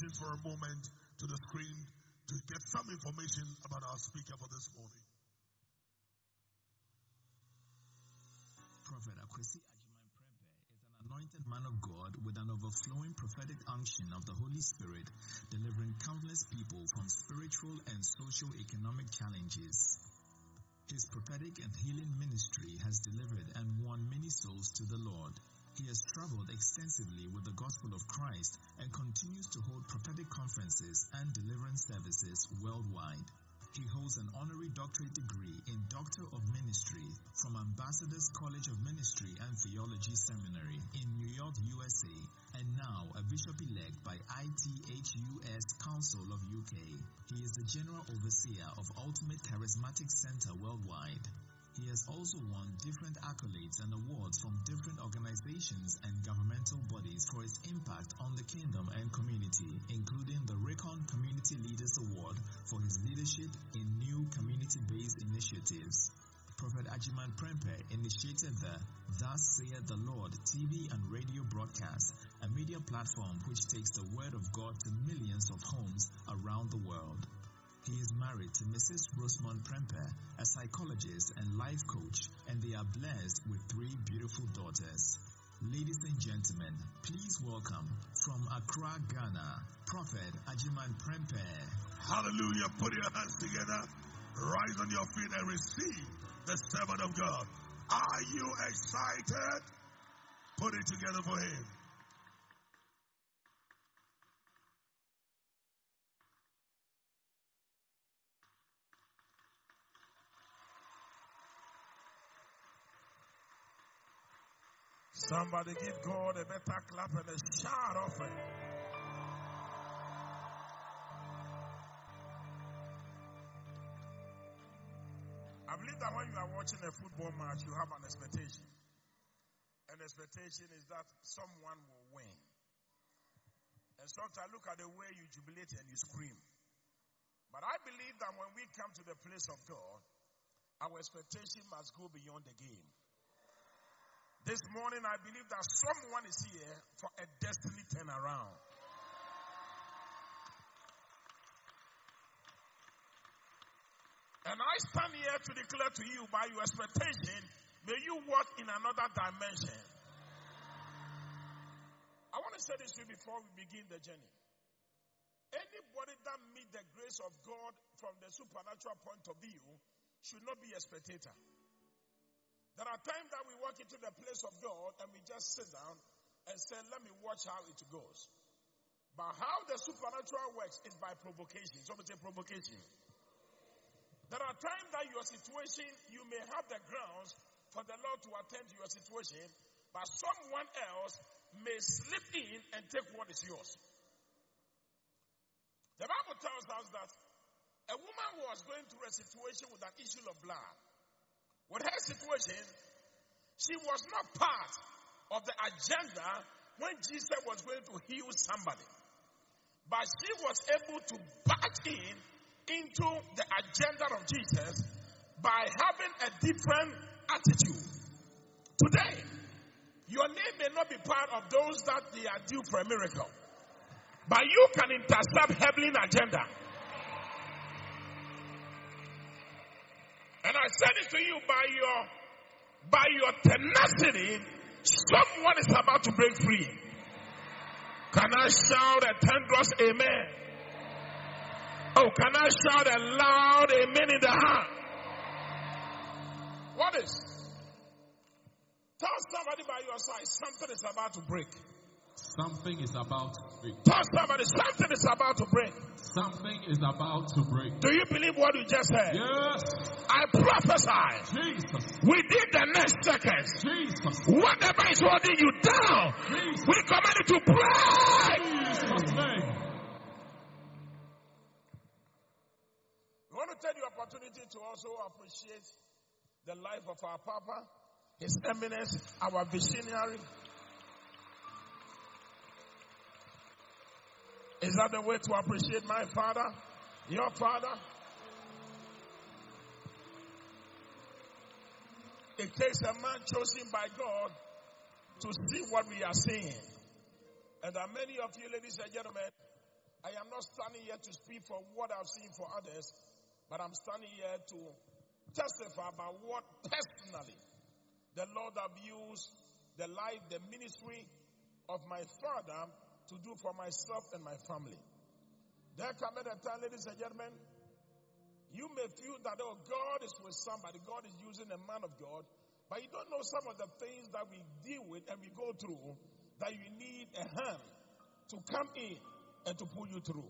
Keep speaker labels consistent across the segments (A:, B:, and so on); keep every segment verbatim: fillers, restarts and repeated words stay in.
A: attention for a moment to the screen to get some information about our speaker for this morning.
B: Prophet Akwesi Agyemang Prempeh is an anointed man of God with an overflowing prophetic unction of the Holy Spirit, delivering countless people from spiritual and socio-economic challenges. His prophetic and healing ministry has delivered and won many souls to the Lord. He has traveled extensively with the gospel of Christ and continues to hold prophetic conferences and deliverance services worldwide. He holds an honorary doctorate degree in Doctor of Ministry from Ambassadors College of Ministry and Theology Seminary in New York, U S A, and now a bishop-elect by I T H U S Council of U K. He is the General Overseer of Ultimate Charismatic Center worldwide. He has also won different accolades and awards from different organizations and governmental bodies for his impact on the kingdom and community, including the Recon Community Leaders Award for his leadership in new community-based initiatives. Prophet Agyemang Prempeh initiated the Thus Saith the Lord T V and radio broadcast, a media platform which takes the word of God to millions of homes around the world. He is married to Missus Rosemont Prempeh, a psychologist and life coach, and they are blessed with three beautiful daughters. Ladies and gentlemen, please welcome from Accra, Ghana, Prophet Agyemang Prempeh.
A: Hallelujah. Put your hands together. Rise on your feet and receive the servant of God. Are you excited? Put it together for him. Somebody give God a better clap and a shout offering. I believe that when you are watching a football match, you have an expectation. An expectation is that someone will win. And sometimes look at the way you jubilate and you scream. But I believe that when we come to the place of God, our expectation must go beyond the game. This morning, I believe that someone is here for a destiny turnaround. And I stand here to declare to you, by your expectation, may you walk in another dimension. I want to say this to you before we begin the journey. Anybody that meets the grace of God from the supernatural point of view should not be a spectator. There are times that we walk into the place of God and we just sit down and say, let me watch how it goes. But how the supernatural works is by provocation. Somebody say provocation. There are times that your situation, you may have the grounds for the Lord to attend to your situation, but someone else may slip in and take what is yours. The Bible tells us that a woman was going through a situation with an issue of blood. With her situation, she was not part of the agenda when Jesus was going to heal somebody. But she was able to back in into the agenda of Jesus by having a different attitude. Today, your name may not be part of those that they are due for a miracle. But you can intercept heavenly agenda. And I said it to you, by your by your tenacity, someone is about to break free. Can I shout a thunderous amen? Oh, can I shout a loud amen in the heart? What is? Tell somebody by your side, something is about to break.
C: Something is about to break.
A: Tell somebody, something is about to break.
C: Something is about to break.
A: Do you believe what you just said?
C: Yes.
A: I prophesy.
C: Jesus.
A: Within the next seconds,
C: Jesus.
A: whatever is holding you down,
C: Jesus.
A: we command it to break.
C: Jesus' name.
A: We want to take the opportunity to also appreciate the life of our Papa, His Eminence, our visionary. Is that the way to appreciate my father, your father? It takes a man chosen by God to see what we are seeing. And there are many of you, ladies and gentlemen, I am not standing here to speak for what I've seen for others, but I'm standing here to testify about what personally the Lord have used the life, the ministry of my father to do for myself and my family. There comes a time, ladies and gentlemen, you may feel that, oh, God is with somebody, God is using a man of God, but you don't know some of the things that we deal with and we go through that you need a hand to come in and to pull you through.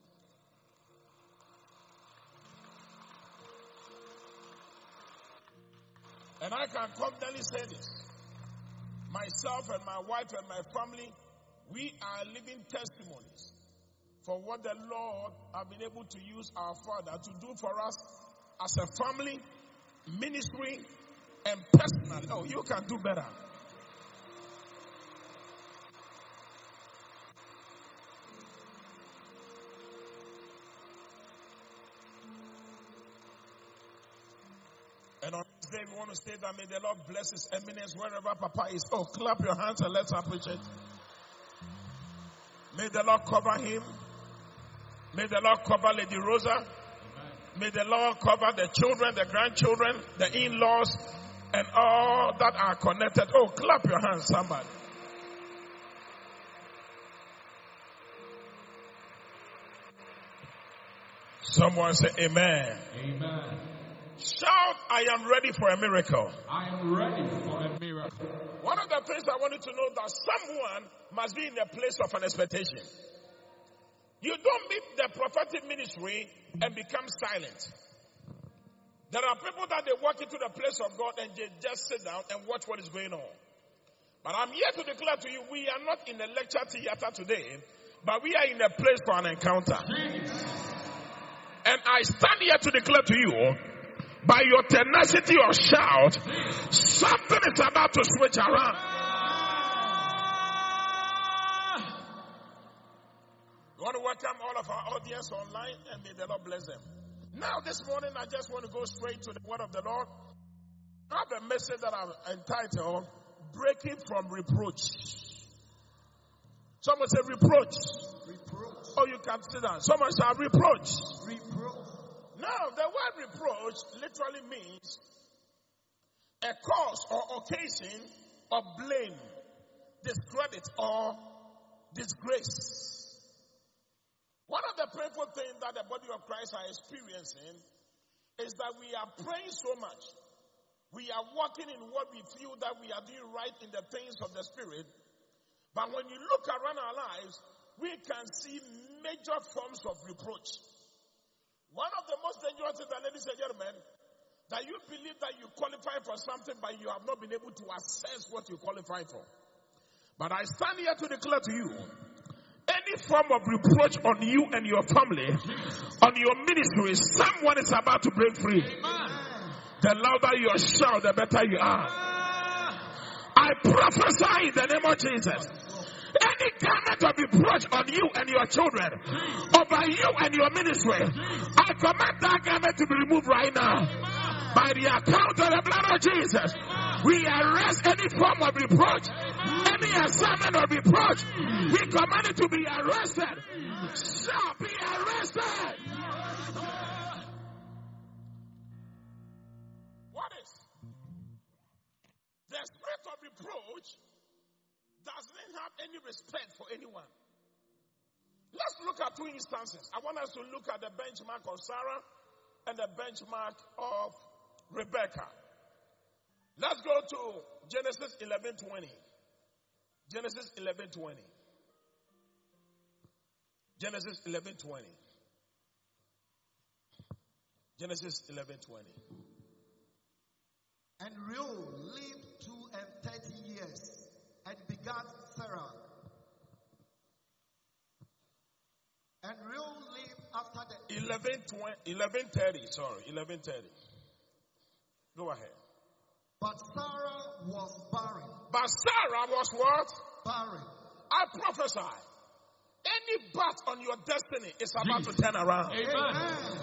A: And I can confidently say this. Myself and my wife and my family, we are living testimonies for what the Lord have been able to use our Father to do for us as a family, ministry, and personally. Oh, you can do better. And on this day, we want to say that may the Lord bless His eminence wherever Papa is. Oh, clap your hands and let's appreciate. May the Lord cover him. May the Lord cover Lady Rosa. Amen. May the Lord cover the children, the grandchildren, the in-laws, and all that are connected. Oh, clap your hands, somebody. Someone say amen.
C: Amen.
A: Shout, I am ready for a miracle.
C: I am ready for a miracle.
A: One of the things I want you to know that someone must be in a place of an expectation. You don't meet the prophetic ministry and become silent. There are people that they walk into the place of God and they just sit down and watch what is going on. But I'm here to declare to you, we are not in a lecture theater today, but we are in a place for an encounter. And I stand here to declare to you, by your tenacity or shout, something is about to switch around. We want to welcome all of our audience online and may the Lord bless them. Now this morning I just want to go straight to the word of the Lord. I have a message that I've entitled, Breaking from Reproach. Someone say reproach. Reproach. Oh, you can sit down. Someone say reproach. Reproach. Now, the word reproach literally means a cause or occasion of blame, discredit, or disgrace. One of the painful things that the body of Christ are experiencing is that we are praying so much. We are walking in what we feel that we are doing right in the things of the Spirit. But when you look around our lives, we can see major forms of reproach. One of the most dangerous things, ladies and gentlemen, that you believe that you qualify for something, but you have not been able to assess what you qualify for. But I stand here to declare to you, any form of reproach on you and your family, on your ministry, someone is about to break free. The louder your shout, the better you are. I prophesy in the name of Jesus. Any garment of reproach on you and your children, over you and your ministry, I command that garment to be removed right now. By the account of the blood of Jesus, we arrest any form of reproach, any assignment of reproach. We command it to be arrested. Shall be arrested. What is the spirit of reproach? Doesn't have any respect for anyone. Let's look at two instances. I want us to look at the benchmark of Sarah and the benchmark of Rebecca. Let's go to Genesis eleven twenty. Genesis eleven twenty. Genesis eleven twenty. Genesis eleven twenty.
D: And Reuel lived two and thirty years. And begat Sarah. And Reuel lived after the
A: eleven twenty, eleven thirty, sorry, eleven thirty. Go ahead.
D: But Sarah was barren.
A: But Sarah was what?
D: Barren.
A: I prophesy. Any bat on your destiny is about Jesus. to turn around.
C: Amen. Amen.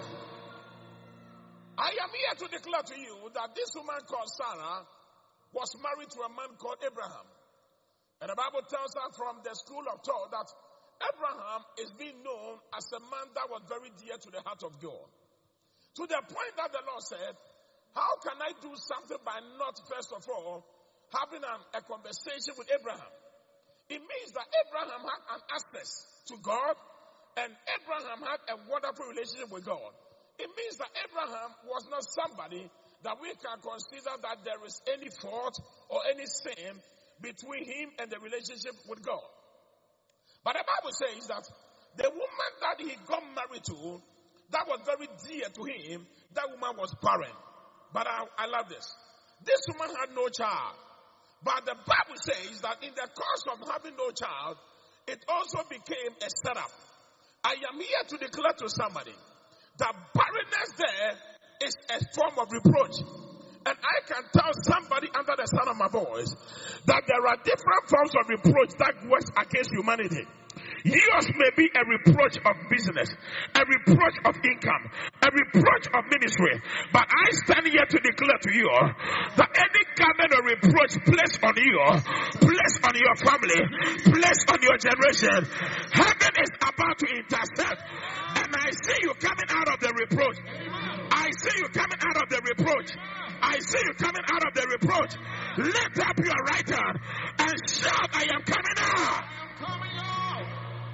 A: I am here to declare to you that this woman called Sarah was married to a man called Abraham. And the Bible tells us from the school of thought that Abraham is being known known as a man that was very dear to the heart of God. To the point that the Lord said, how can I do something by not, first of all, having an, a conversation with Abraham? It means that Abraham had an access to God, and Abraham had a wonderful relationship with God. It means that Abraham was not somebody that we can consider that there is any fault or any sin between him and the relationship with God. But the Bible says that the woman that he got married to, that was very dear to him, that woman was barren. But I, I love this. This woman had no child. But the Bible says that in the course of having no child, it also became a setup. I am here to declare to somebody that barrenness there is a form of reproach. And I can tell somebody under the sound of my voice that there are different forms of reproach that works against humanity. Yours may be a reproach of business, a reproach of income, a reproach of ministry. But I stand here to declare to you that any garment of reproach placed on you, placed on your family, placed on your generation, heaven is about to intercept. And I see you coming out of the reproach. I see you coming out of the reproach. I see you coming out of the reproach. Lift up your right hand and shout, I am coming out.
C: Coming out.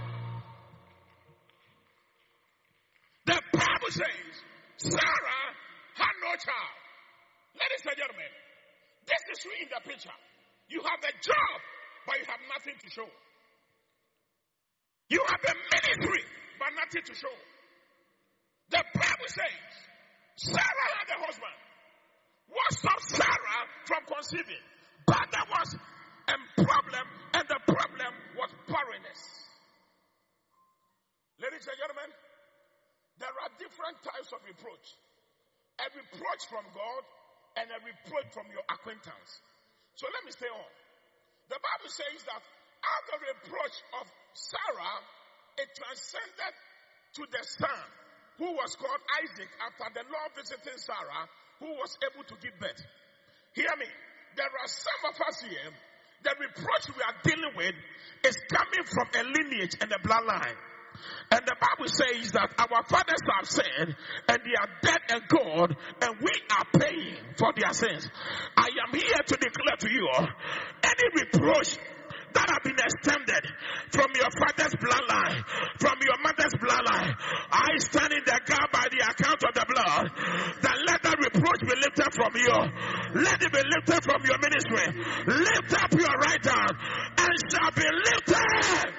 A: The Bible says Sarah had no child. Ladies and gentlemen, this is you in the picture. You have a job, but you have nothing to show. You have a ministry, but nothing to show. The Bible says Sarah had a husband. What stopped Sarah from conceiving? But there was a problem, and the problem was barrenness. Ladies and gentlemen, there are different types of reproach. A reproach from God and a reproach from your acquaintance. So let me stay on. The Bible says that out of the reproach of Sarah, it transcended to the son who was called Isaac after the Lord visiting Sarah, who was able to give birth. Hear me. There are some of us here, the reproach we are dealing with is coming from a lineage and a bloodline. And the Bible says that our fathers have sinned and they are dead and gone, and we are paying for their sins. I am here to declare to you, any reproach that have been extended from your father's bloodline, from your mother's bloodline, I stand in the gap by the account of the blood, that let that reproach be lifted from you. Let it be lifted from your ministry. Lift up your right hand and shall be lifted.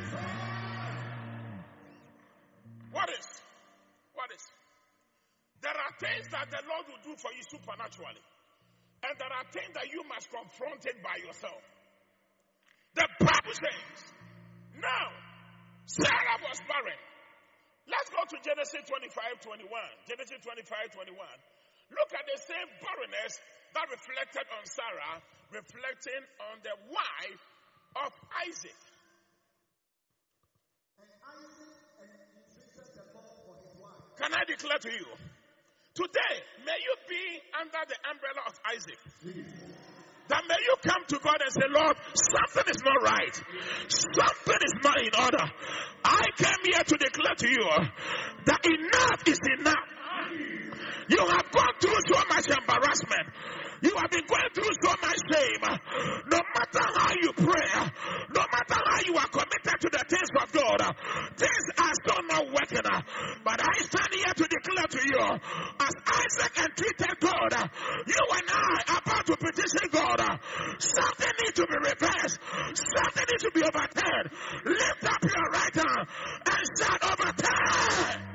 A: What is? What is? There are things that the Lord will do for you supernaturally. And there are things that you must confront it by yourself. The Bible says, now, Sarah was barren. Let's go to Genesis twenty-five twenty-one. Genesis twenty-five twenty-one. Look at the same barrenness that reflected on Sarah, reflecting on the wife of Isaac.
D: And Isaac entreated the Lord for his wife.
A: Can I declare to you, today, may you be under the umbrella of Isaac. That may you come to God and say, Lord, something is not right. Something is not in order. I came here to declare to you that enough is enough. You have gone through so much embarrassment. You have been going through so much shame. No matter how you pray, no matter how you are committed to the things of God, things are still not working. But I stand here to declare to you, as Isaac entreated God, you and I are about to petition God. Something needs to be reversed. Something needs to be overturned. Lift up your right hand and shout, overturn.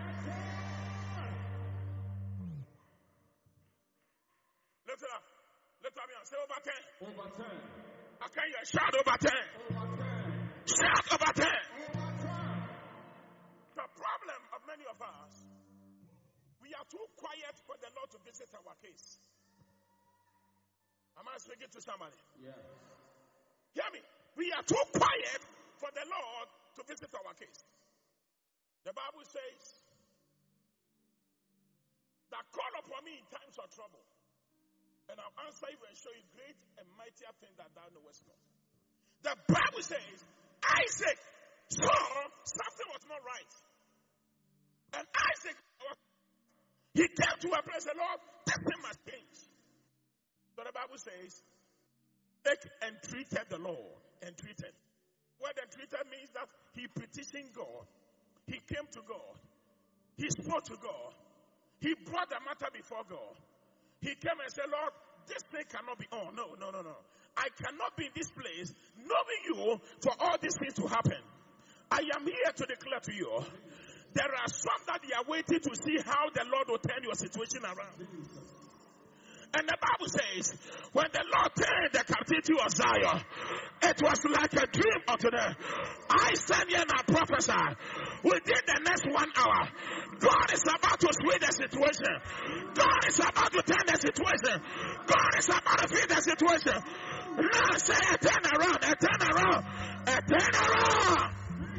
A: Lift it up. Lift up your hand. Say overturn.
C: Overturn.
A: I can hear shout overturn.
C: Overturn.
A: Shout overturn.
C: Overturn.
A: The problem of many of us, we are too quiet for the Lord to visit our case. Am I speaking to somebody?
C: Yes.
A: Hear me. We are too quiet for the Lord to visit our case. The Bible says that call upon me in times of trouble, and I'll answer you and show you great and mightier things that thou knowest not. The Bible says Isaac saw something was not right. And Isaac, he came to a place, the Lord, this thing must change. So the Bible says, take and treated the Lord, and treated. What entreated means that he petitioned God. He came to God. He spoke to God. He brought the matter before God. He came and said, Lord, this thing cannot be on. No, no, no, no. I cannot be in this place knowing you for all these things to happen. I am here to declare to you, there are some that they are waiting to see how the Lord will turn your situation around. And the Bible says, when the Lord turned the captivity of Zion, it was like a dream unto them. I stand here and I prophesy, within the next one hour, God is about to switch the situation. God is about to turn the situation. God is about to feed the situation. Now say a turn around, a turn around, a turn around.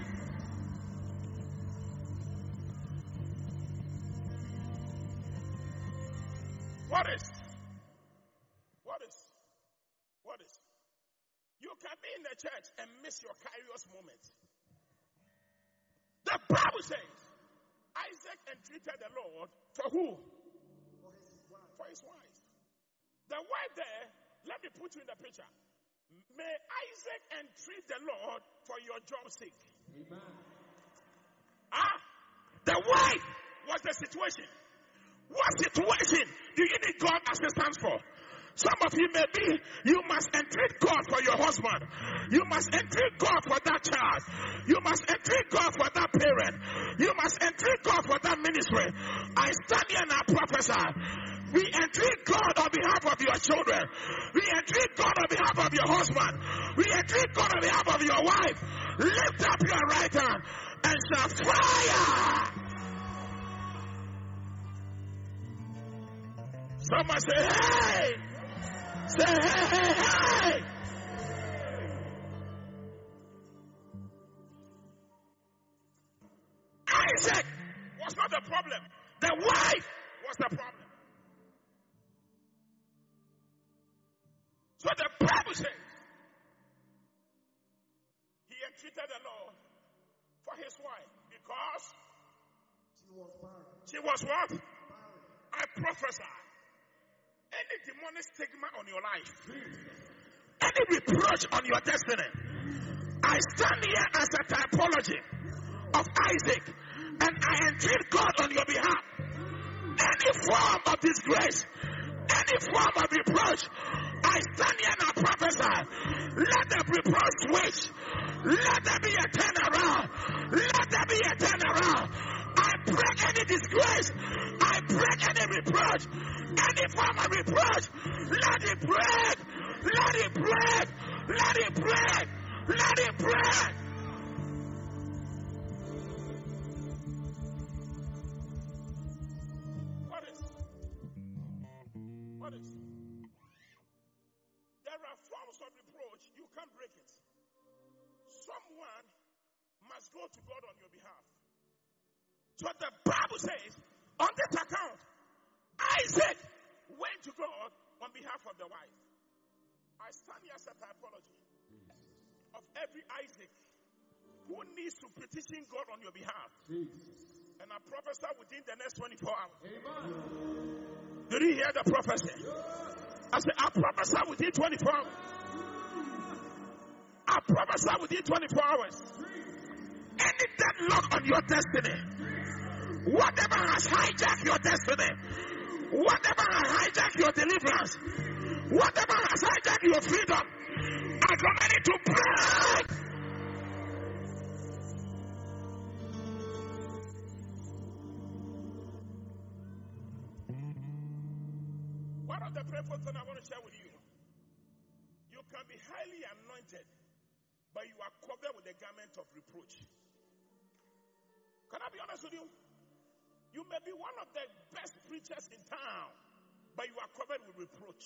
A: What is? What is? What is? You can be in the church and miss your Kairos moment. The Bible says, Isaac entreated the Lord for who? For his wife. For his wife. The wife there, let me put you in the picture. May Isaac entreat the Lord for your job's sake. Amen. Ah, the wife was the situation. What situation do you need God assistance for? Some of you may be, you must entreat God for your husband. You must entreat God for that child. You must entreat God for that parent. You must entreat God for that ministry. I stand here and I prophesy. We entreat God on behalf of your children. We entreat God on behalf of your husband. We entreat God on behalf of your wife. Lift up your right hand and shout fire. Someone say, hey! Say, hey, hey, hey! Isaac was not the problem. The wife was the problem. So the Bible says, he entreated the Lord for his wife because
D: She was barren.
A: she was what?
D: Barren.
A: I prophesy. Any demonic stigma on your life, any reproach on your destiny, I stand here as a typology of Isaac and I entreat God on your behalf. Any form of disgrace, any form of reproach, I stand here and I prophesy. Let the reproach switch. Let there be a turnaround. Let there be a turnaround. I break any disgrace. I break any reproach. Any form of reproach. Let it break. Let it break. Let it break. Let it break. What is? What is? There are forms of reproach. You can't break it. Someone must go to God on your behalf. So the Bible says, on this account, Isaac went to God on behalf of the wife. I stand here as a typology of every Isaac who needs to petition God on your behalf. And I prophesy within the next twenty-four hours. Amen. Did you hear the prophecy? I said, I prophesy within twenty-four hours. I prophesy within twenty-four hours. Any deadlock on your destiny, whatever has hijacked your destiny, whatever has hijacked your deliverance, whatever has hijacked your freedom, I command it to break. One of the prayerful things I want to share with you, you can be highly anointed, but you are covered with the garment of reproach. Can I be honest with you? You may be one of the best preachers in town, but you are covered with reproach.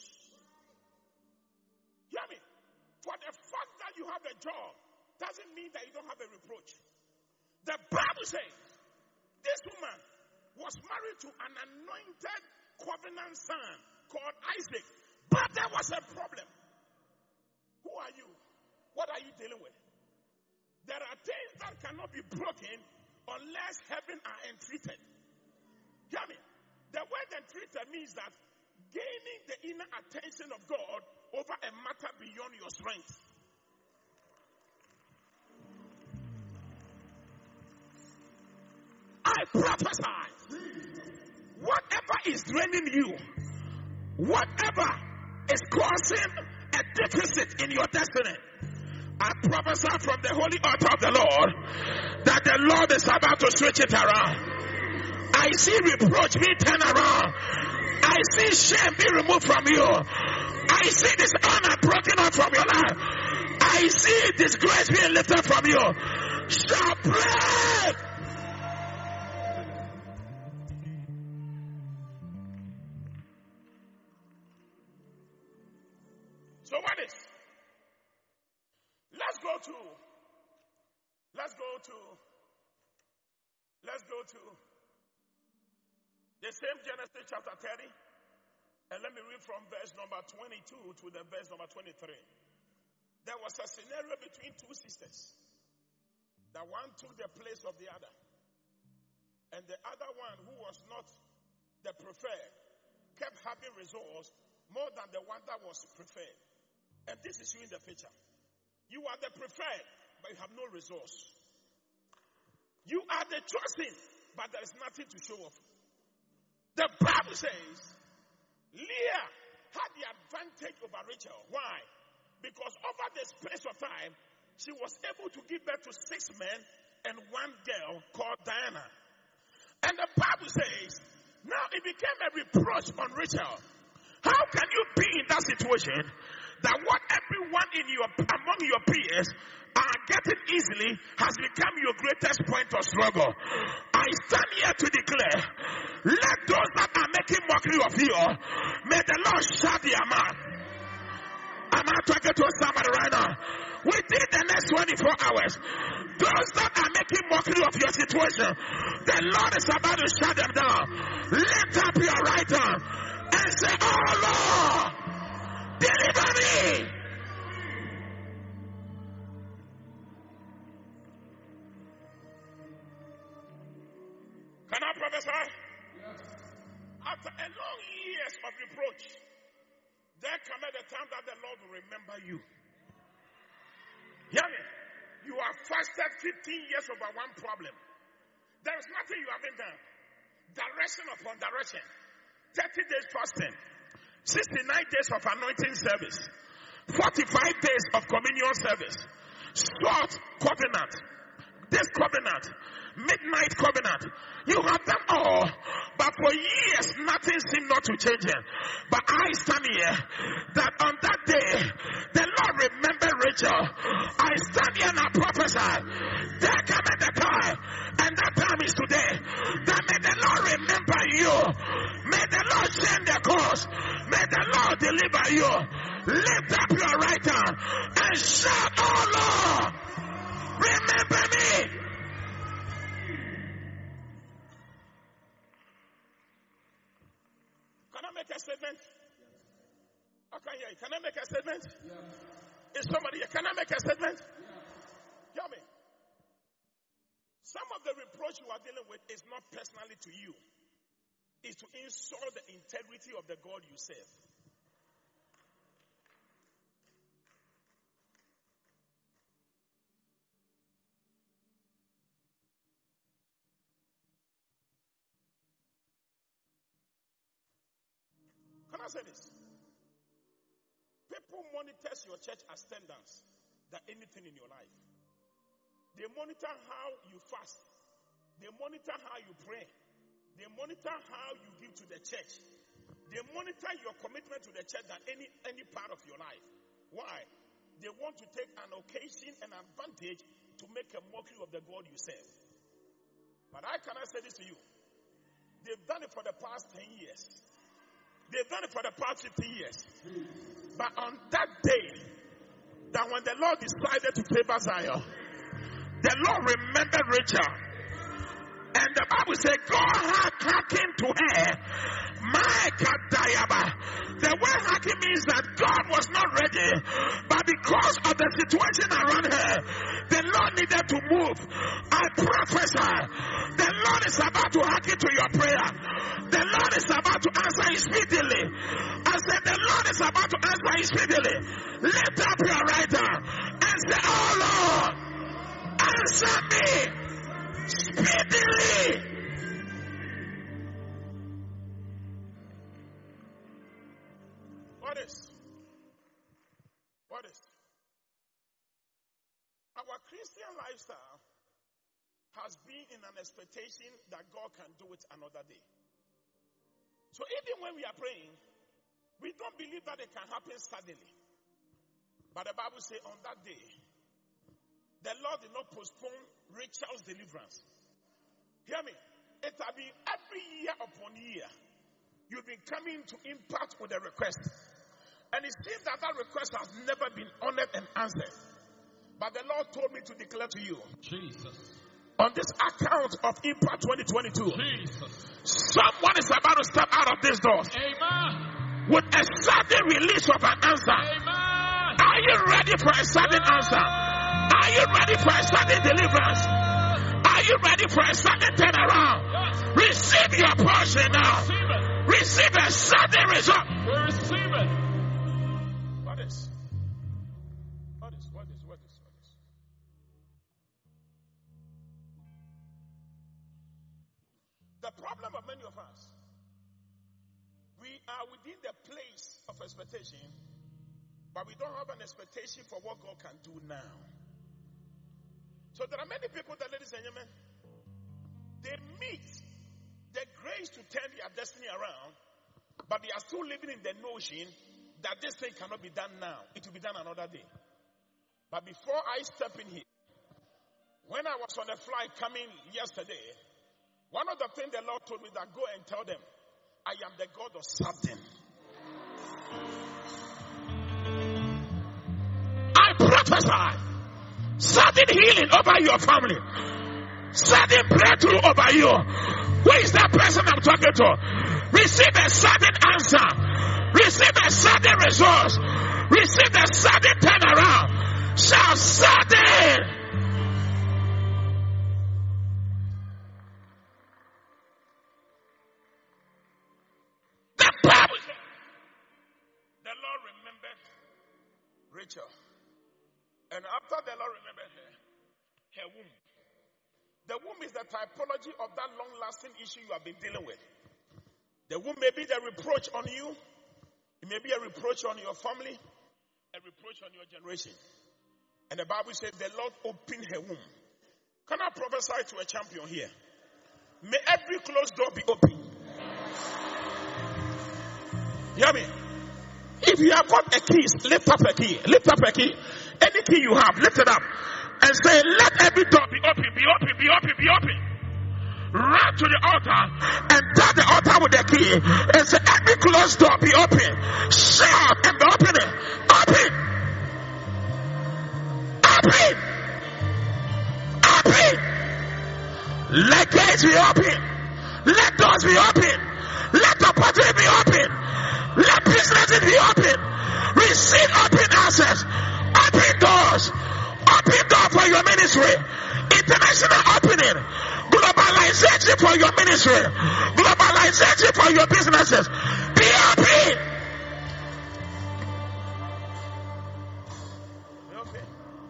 A: Hear me? For the fact that you have a job doesn't mean that you don't have a reproach. The Bible says this woman was married to an anointed covenant son called Isaac, but there was a problem. Who are you? What are you dealing with? There are things that cannot be broken unless heaven are entreated. Hear me. The word entreated means that gaining the inner attention of God over a matter beyond your strength. I prophesy. Whatever is draining you, whatever is causing a deficit in your destiny, I prophesy from the holy altar of the Lord that the Lord is about to switch it around. I see reproach being turned around. I see shame being removed from you. I see dishonor broken off from your life. I see disgrace being lifted from you. Shall pray. So what is? Let's go to, let's go to, let's go to the same Genesis chapter thirty. And let me read from verse number twenty-two to the verse number twenty-three. There was a scenario between two sisters. The one took the place of the other. And the other one, who was not the preferred, kept having results more than the one that was preferred. And this is you in the picture. You are the preferred, but you have no resource. You are the chosen, but there is nothing to show off. The Bible says, Leah had the advantage over Rachel. Why? Because over the space of time, she was able to give birth to six men and one girl called Diana. And the Bible says, now it became a reproach on Rachel. How can you be in that situation that what everyone in your among your peers are getting easily has become your greatest point of struggle? I stand here to declare, let those that are making mockery of you, may the Lord shut their mouth. I'm not talking to somebody right now. Within the next twenty-four hours, those that are making mockery of your situation, the Lord is about to shut them down. Lift up your right hand and say, oh Lord, deliver me. Can I prophesy? Yes. After a long years of reproach, there cometh a time that the Lord will remember you. Hear me. You have fasted fifteen years over one problem. There is nothing you haven't done. Direction upon direction. thirty days fasting. sixty-nine days of anointing service. forty-five days of communion service. Short covenant. This covenant. Midnight covenant. You have them all. But for years, nothing seemed not to change it. But I stand here that on that day, the Lord remembered Rachel. I stand here and I prophesy. There cometh the time, and that time is today, that may the Lord remember you. May the Lord change the course. May the Lord deliver you. Lift up your right hand and shout, oh Lord, remember me. Make a statement? I can hear you. Can I make a statement? Yeah. Is somebody here? Can I make a statement? Yeah. Hear me. Some of the reproach you are dealing with is not personally to you. It's to insult the integrity of the God you serve. Can I say this? People monitor your church attendance than anything in your life. They monitor how you fast. They monitor how you pray. They monitor how you give to the church. They monitor your commitment to the church than any, any part of your life. Why? They want to take an occasion and advantage to make a mockery of the God you serve. But I cannot say this to you. They've done it for the past ten years. They've done it for the past fifty years. But on that day, that when the Lord decided to favor Zion, the Lord remembered Rachel. And the Bible say, go hack, hacking to her. My Kadayaba. The word hacking means that God was not ready, but because of the situation around her, the Lord needed to move. I prophesy, the Lord is about to hack into your prayer. The Lord is about to answer you speedily. I said, the Lord is about to answer you speedily. Lift up your right hand and say, oh Lord, answer me speedily. What is? What is? Our Christian lifestyle has been in an expectation that God can do it another day. So even when we are praying, we don't believe that it can happen suddenly. But the Bible says on that day, the Lord did not postpone Rachel's deliverance. Hear me. It has been every year upon year. You've been coming to Impact with a request. And it seems that that request has never been honored and answered. But the Lord told me to declare to you,
C: Jesus.
A: On this account of Impact twenty twenty-two,
C: Jesus.
A: someone is about to step out of this door.
C: Amen.
A: With a sudden release of an answer.
C: Amen.
A: Are you ready for a sudden answer? Are you ready for a sudden deliverance? Are you ready for a sudden turnaround?
C: Yes.
A: Receive your portion now.
C: Receive it.
A: Receive a sudden result.
C: We receive it.
A: What is? What is? What is? What is? What is? The problem of many of us, we are within the place of expectation, but we don't have an expectation for what God can do now. So there are many people that, ladies and gentlemen, they meet the grace to turn their destiny around, but they are still living in the notion that this thing cannot be done now. It will be done another day. But before I step in here, when I was on a flight coming yesterday, one of the things the Lord told me that go and tell them, I am the God of sudden. I prophesy sudden healing over your family, sudden breakthrough over you. Who is that person I'm talking to? Receive a sudden answer. Receive a sudden resource. Receive a sudden turnaround. Shout sudden. The Bible says, the Lord remembered Rachel. And after the Lord remembered her, her womb. The womb is the typology of that long-lasting issue you have been dealing with. The womb may be the reproach on you. It may be a reproach on your family. A reproach on your generation. And the Bible says the Lord opened her womb. Can I prophesy to a champion here? May every closed door be open. You hear me? If you have got a key, lift up a key. Lift up a key. Any key you have, lift it up. And say, let every door be open, be open, be open, be open. Run to the altar and tap the altar with the key. And say, every closed door be open. Shout and be open it. Open. Open. Open. Let gates be open. Let doors be open. Let opportunity be open. Let businesses be open. Receive open access. Open doors. Open door for your ministry. International opening. Globalization for your ministry. Globalization for your businesses. Be open. Be open.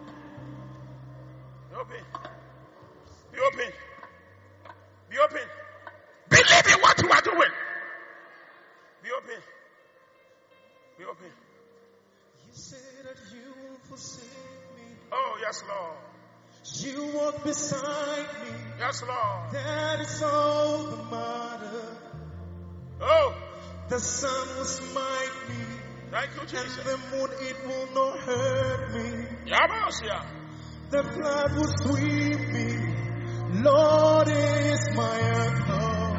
A: Be open. Be open. Be open. Believe in what you are doing. Be open. Be open.
D: You say that you will forsake me.
A: Oh, yes, Lord.
D: You walk beside me.
A: Yes, Lord.
D: That is all the matter.
A: Oh,
D: The sun will smite me,
A: thank you,
D: and
A: Jesus.
D: the moon, it will not hurt me.
A: Yabosia.
D: The flood will sweep me. Lord is my anchor.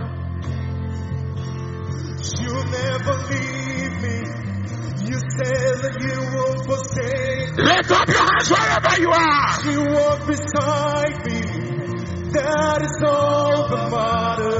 D: You'll never leave me. You said that you won't forsake me.
A: Lift up your hands wherever you are.
D: You walk beside me. That is all that matters.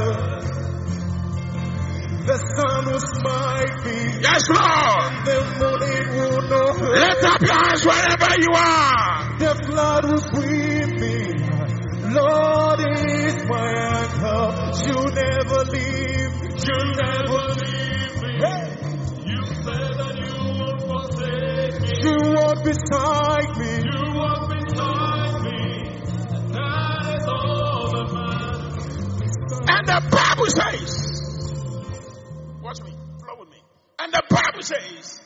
D: smite me.
A: Yes, Lord.
D: The morning will not hurt.
A: Lift up your hands wherever you are.
D: The flood will sweep me. Lord is my anchor. You never leave. You never leave me. Hey.
C: You said that you won't forsake me.
D: You walk beside me.
C: You walk beside me. And that is all that matters.
A: And the Bible says, watch me, flow with me. And the Bible says,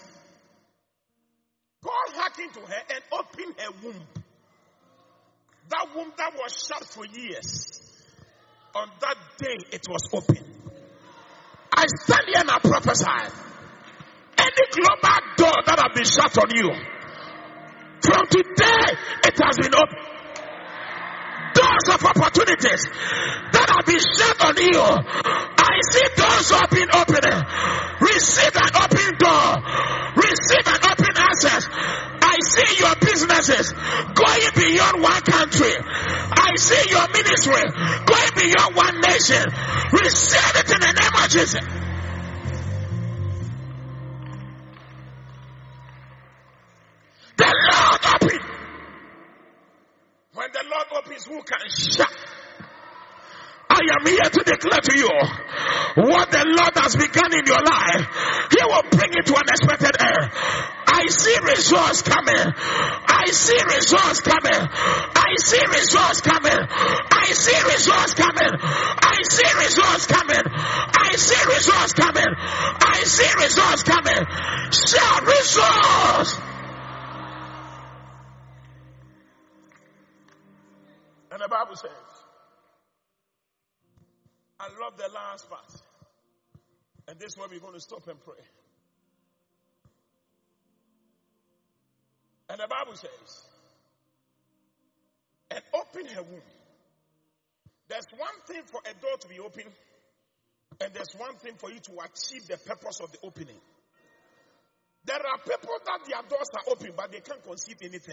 A: God hearkened to her and opened her womb. That womb that was shut for years. On that day, it was open. I stand here and I prophesy. Any global door that has been shut on you, from today, it has been opened. Doors of opportunities that have been shut on you, I see doors have been opening. Receive an open door. Receive an open access. I see your businesses going beyond one country. I see your ministry going beyond one nation. Receive it in the name of Jesus. The Lord opened. When the Lord opens, who can shut? I am here to declare to you what the Lord has begun in your life. He will bring it to an expected end. I see results coming. I see results coming. I see results coming. I see results coming. I see results coming. I see results coming. I see results coming. Shout results. And the Bible says, I love the last part. And this is where we're going to stop and pray. And the Bible says, and open her womb. There's one thing for a door to be open, and there's one thing for you to achieve the purpose of the opening. There are people that their doors are open, but they can't conceive anything.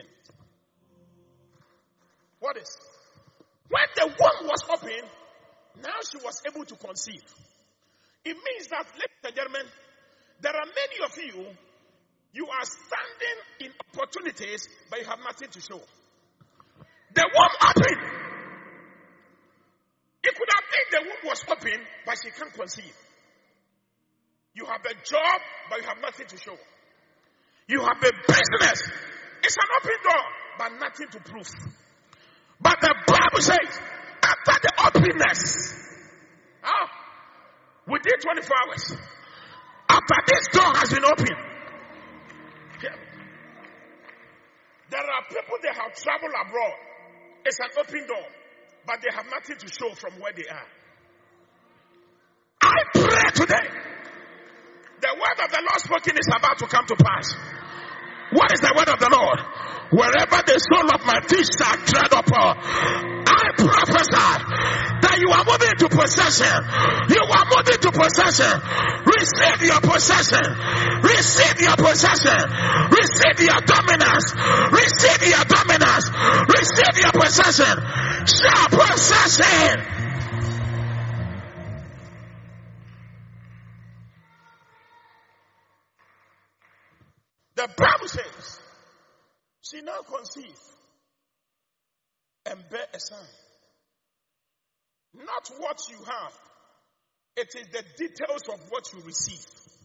A: What is? When the womb was open, now she was able to conceive. It means that, ladies and gentlemen, there are many of you, you are standing in opportunities, but you have nothing to show. The womb opened. It could have been the womb was open, but she can't conceive. You have a job, but you have nothing to show. You have a business. It's an open door, but nothing to prove. But the Bible says, after the openness, ah, within twenty-four hours, after this door has been opened, there are people that have traveled abroad. It's an open door, but they have nothing to show from where they are. I pray today, the word of the Lord spoken is about to come to pass. What is the word of the Lord? Wherever the sole of my feet shall tread upon, I prophesy that you are moving to possession. You are moving to possession. Receive your possession. Receive your possession. Receive your dominance. Receive your dominance. Receive your possession. Shout possession. The Bible says, she now conceived and bear a son. Not what you have, it is the details of what you receive.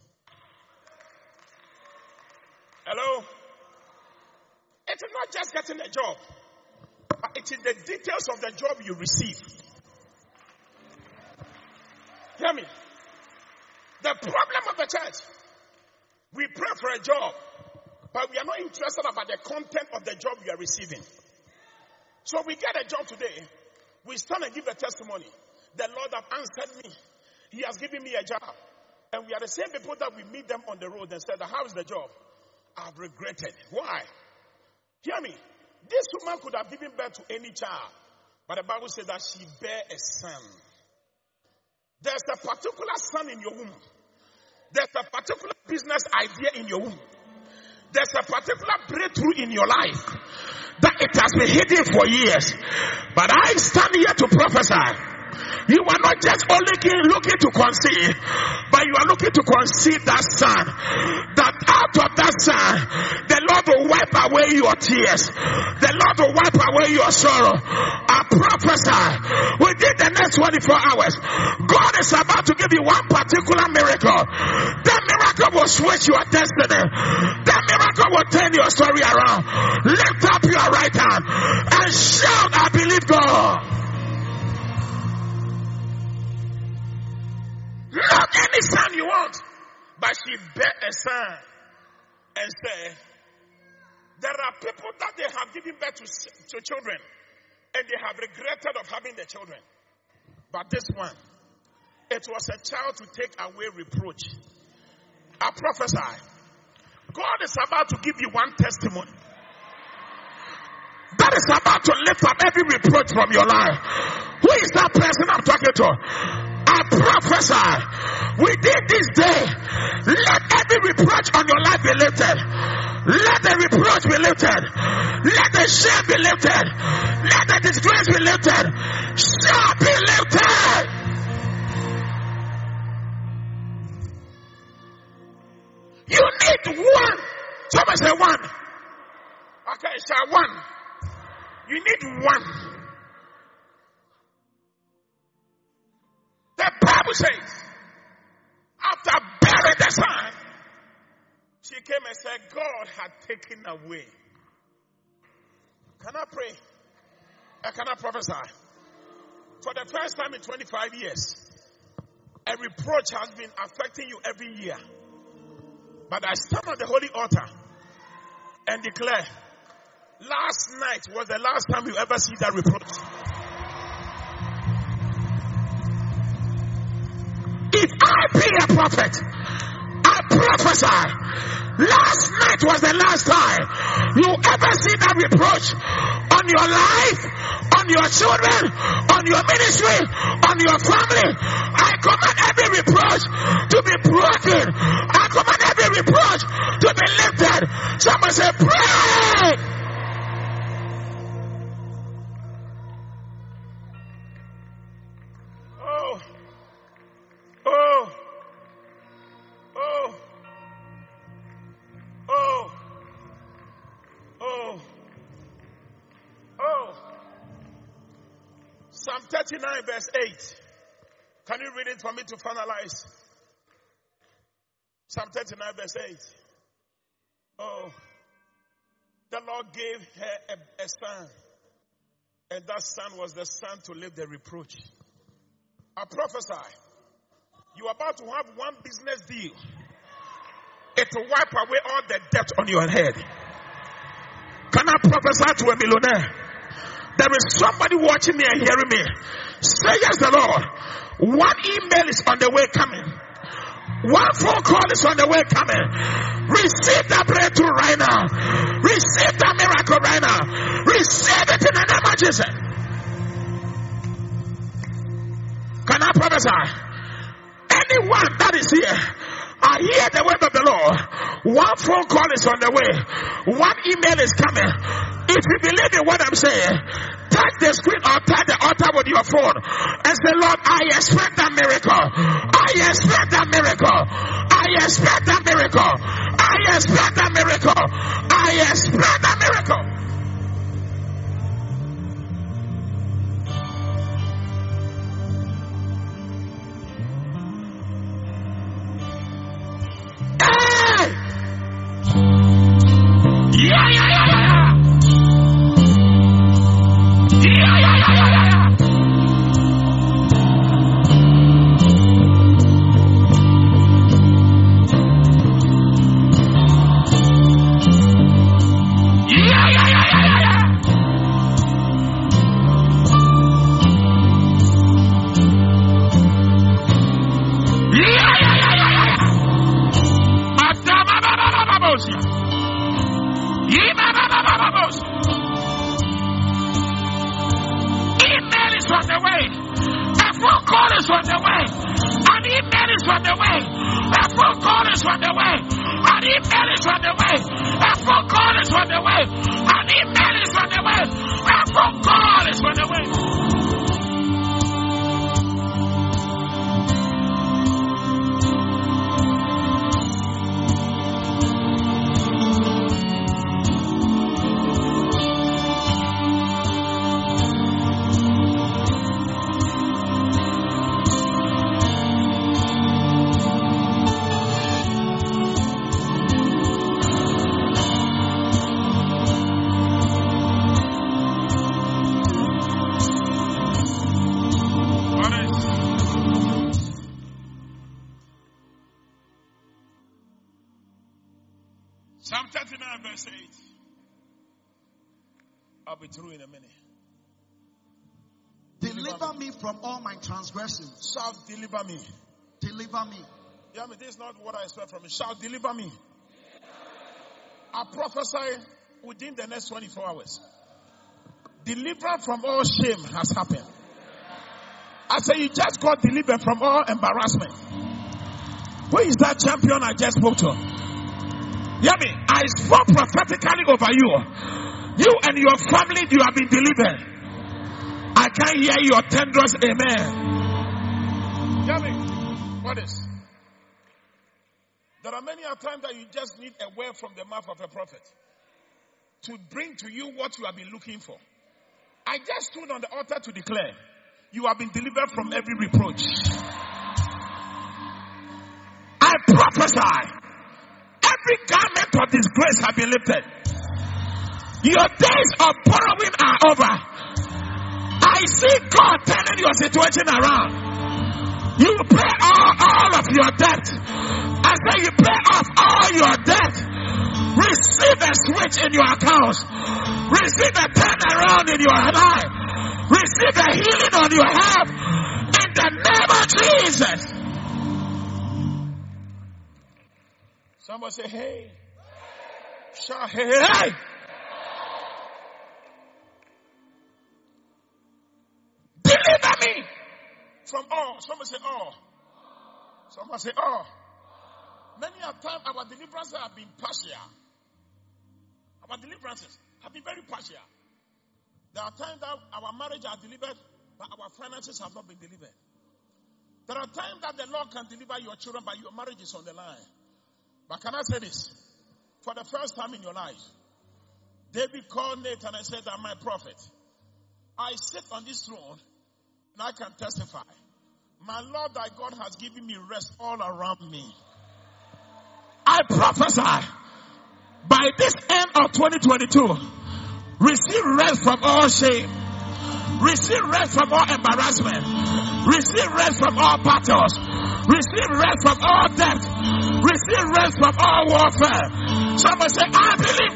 A: Hello? It is not just getting a job, but it is the details of the job you receive. Hear me? The problem of the church, we pray for a job, but we are not interested about the content of the job we are receiving. So we get a job today, we stand and give a testimony. The Lord has answered me. He has given me a job. And we are the same people that we meet them on the road and said, how is the job? I've regretted. Why? Hear me. This woman could have given birth to any child, but the Bible says that she bare a son. There's a particular son in your womb. There's a particular business idea in your womb. There's a particular breakthrough in your life that it has been hidden for years. But I stand here to prophesy You are not just only looking to conceive, but you are looking to conceive that son. That out of that son, the Lord will wipe away your tears. The Lord will wipe away your sorrow. I prophesy within the next twenty-four hours, God is about to give you one particular miracle. That miracle will switch your destiny. That miracle will turn your story around. Lift up your right hand and shout, I believe God. Not any son you want, but she bear a son and say, there are people that they have given birth to, to children and they have regretted of having the children. But this one, it was a child to take away reproach. I prophesy, God is about to give you one testimony that is about to lift up every reproach from your life. Who is that person I'm talking to? I prophesy within this day, let every reproach on your life be lifted. Let the reproach be lifted. Let the shame be lifted. Let the disgrace be lifted. Shall be lifted. You need one. Somebody say one. Okay, shall one. You need one. The Bible says, after burying the son, she came and said, God had taken away. Can I pray? Uh, can I prophesy? For the first time in twenty-five years, a reproach has been affecting you every year. But I stand on the holy altar and declare, last night was the last time you ever see that reproach. If I be a prophet, I prophesy, last night was the last time you ever see that reproach on your life, on your children, on your ministry, on your family. I command every reproach to be broken. I command every reproach to be lifted. Someone say, pray! Oh, oh, oh, oh, oh. Psalm thirty-nine verse eight. Can you read it for me to finalize? Psalm thirty-nine verse eight. Oh, the Lord gave her a, a son, and that son was the son to live the reproach. I prophesy, you are about to have one business deal. It will wipe away all the debt on your head. Can I prophesy to a millionaire? There is somebody watching me and hearing me. Say yes, the Lord. One email is on the way coming. One phone call is on the way coming. Receive that breakthrough right now. Receive that miracle right now. Receive it in the name of Jesus. Can I prophesy? Anyone that is here, I hear the word of the Lord. One phone call is on the way. One email is coming. If you believe in what I'm saying, touch the screen or touch the altar with your phone and say, Lord, I expect that miracle. I expect that miracle. I expect that miracle. I expect that miracle. I expect that miracle. Yeah, yeah, yeah, yeah. Yeah, yeah, yeah, yeah, yeah. Yeah, yeah, yeah, yeah, yeah. Yeah, yeah, yeah, yeah, yeah. Adama baba baba bosia. Email is on the way. A phone call is on the way. An email is on the way. A phone call is on the way. An email is on the way. A phone call is on the way. An email is on the way. A phone call is on the way. nine verse eight. I'll be through in a minute.
E: Deliver me from all my transgressions.
A: Shout, deliver me.
E: Deliver me.
A: Yeah, I mean, this is not what I expect from you. Shout, deliver me. I prophesy within the next twenty-four hours. Deliverance from all shame has happened. I say you just got delivered from all embarrassment. Who is that champion I just spoke to? Hear me. I spoke prophetically over you. You and your family, you have been delivered. I can't hear your tenders. Amen. Hear me. What is? There are many a times that you just need a word from the mouth of a prophet to bring to you what you have been looking for. I just stood on the altar to declare you have been delivered from every reproach. I prophesy every garment of disgrace has been lifted. Your days of borrowing are over. I see God turning your situation around. You pay all, all of your debt. I say you pay off all your debt. Receive a switch in your accounts. Receive a turnaround in your life. Receive a healing on your health. In the name of Jesus. Somebody say, hey. Shout, hey, hey. Deliver me from all. Somebody say, all. Somebody say, all. Many a time our deliverances have been partial. Our deliverances have been very partial. There are times that our marriage are delivered, but our finances have not been delivered. There are times that the Lord can deliver your children, but your marriage is on the line. But can I say this? For the first time in your life, David called Nathan and said, I'm my prophet. I sit on this throne and I can testify. My Lord thy God has given me rest all around me. I prophesy by this end of twenty twenty-two, receive rest from all shame. Receive rest from all embarrassment. Receive rest from all battles. Receive rest from all death. Receive rest from all warfare. Somebody say, I believe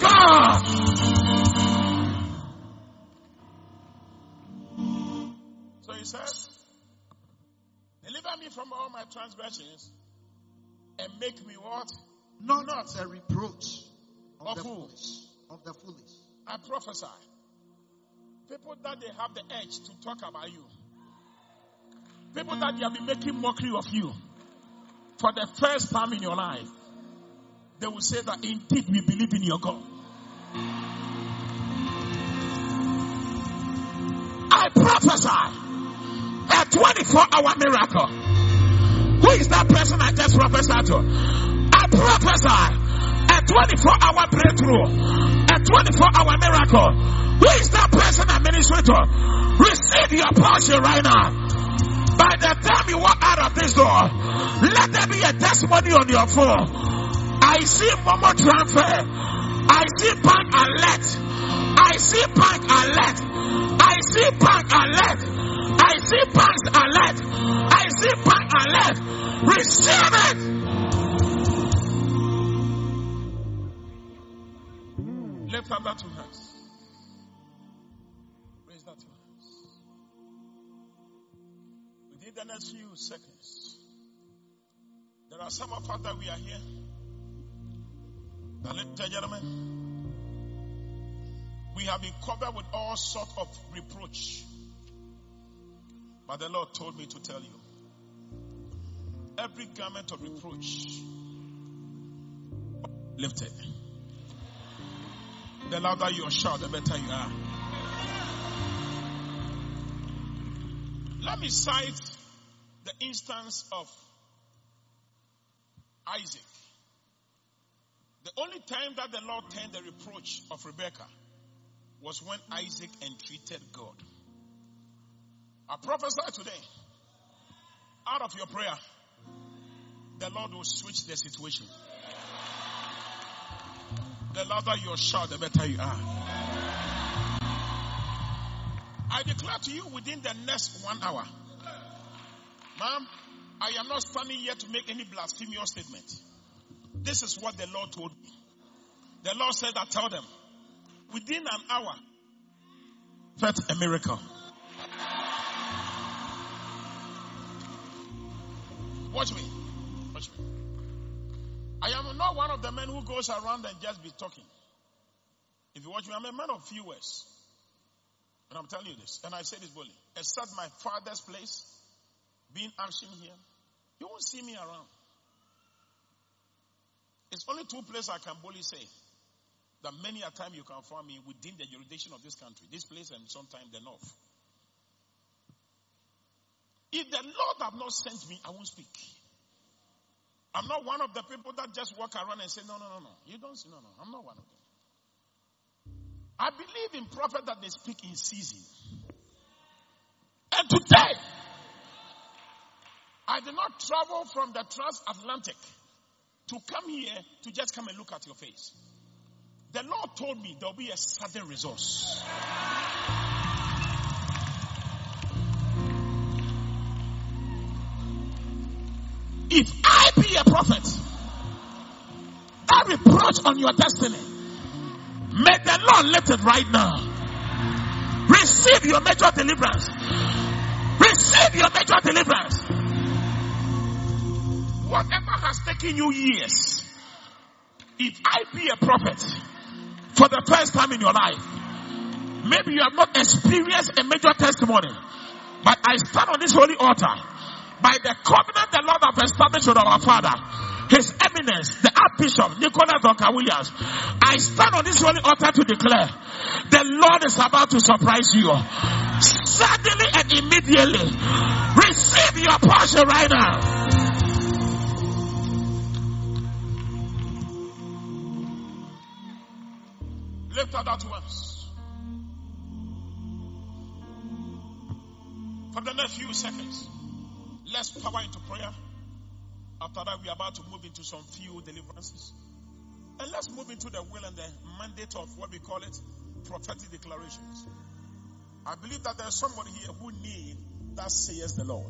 A: God. So he says, deliver me from all my transgressions and make me what?
E: Not, not a reproach of,
A: of
E: the
A: who?
E: foolish. Of the foolish.
A: I prophesy. People that they have the edge to talk about you. People that they have been making mockery of you. For the first time in your life, they will say that indeed we believe in your God. I prophesy a twenty-four hour miracle. Who is that person I just prophesied to? I prophesy a twenty-four hour breakthrough. A twenty-four hour miracle. Who is that person I minister to? Receive your portion right now. By the time you walk out of this door, let there be a testimony on your phone. I see Momo transfer. I see bank alert. I see bank alert. I see bank alert. I see bank alert. I see bank alert. Receive it. Lift up that two hands. Raise that two hands. Within the next few seconds, there are some of us that we are here. Now, ladies and gentlemen, we have been covered with all sorts of reproach. But the Lord told me to tell you, every garment of reproach lifted. The louder you shout, the better you are. Let me cite the instance of Isaac. The only time that the Lord turned the reproach of Rebekah was when Isaac entreated God. I prophesy today, out of your prayer, the Lord will switch the situation. The louder your shout, the better you are. I declare to you within the next one hour, ma'am, I am not standing here to make any blasphemous statement. This is what the Lord told me. The Lord said that tell them, within an hour, felt a miracle. Watch me. Watch me. I am not one of the men who goes around and just be talking. If you watch me, I'm a man of few words. And I'm telling you this. And I say this boldly. Except my father's place, being action here, you won't see me around. It's only two places I can boldly say that many a time you can find me within the jurisdiction of this country. This place and sometimes the north. If the Lord have not sent me, I won't speak. I'm not one of the people that just walk around and say, no, no, no, no. You don't see, no, no. I'm not one of them. I believe in prophets that they speak in season. And today, I did not travel from the transatlantic to come here to just come and look at your face. The Lord told me there will be a sudden resource. If I be a prophet, that reproach on your destiny, may the Lord lift it right now. Receive your major deliverance. Receive your major deliverance. Whatever has taken you years, if I be a prophet for the first time in your life, maybe you have not experienced a major testimony, but I stand on this holy altar by the covenant the Lord has established with our Father, His Eminence, the Archbishop Nicholas Duncan Williams. I stand on this holy altar to declare the Lord is about to surprise you. Suddenly and immediately, receive your portion right now. Lift out that once. For the next few seconds, let's power into prayer. After that, we are about to move into some few deliverances. And let's move into the will and the mandate of what we call it, prophetic declarations. I believe that there's somebody here who needs that says the Lord.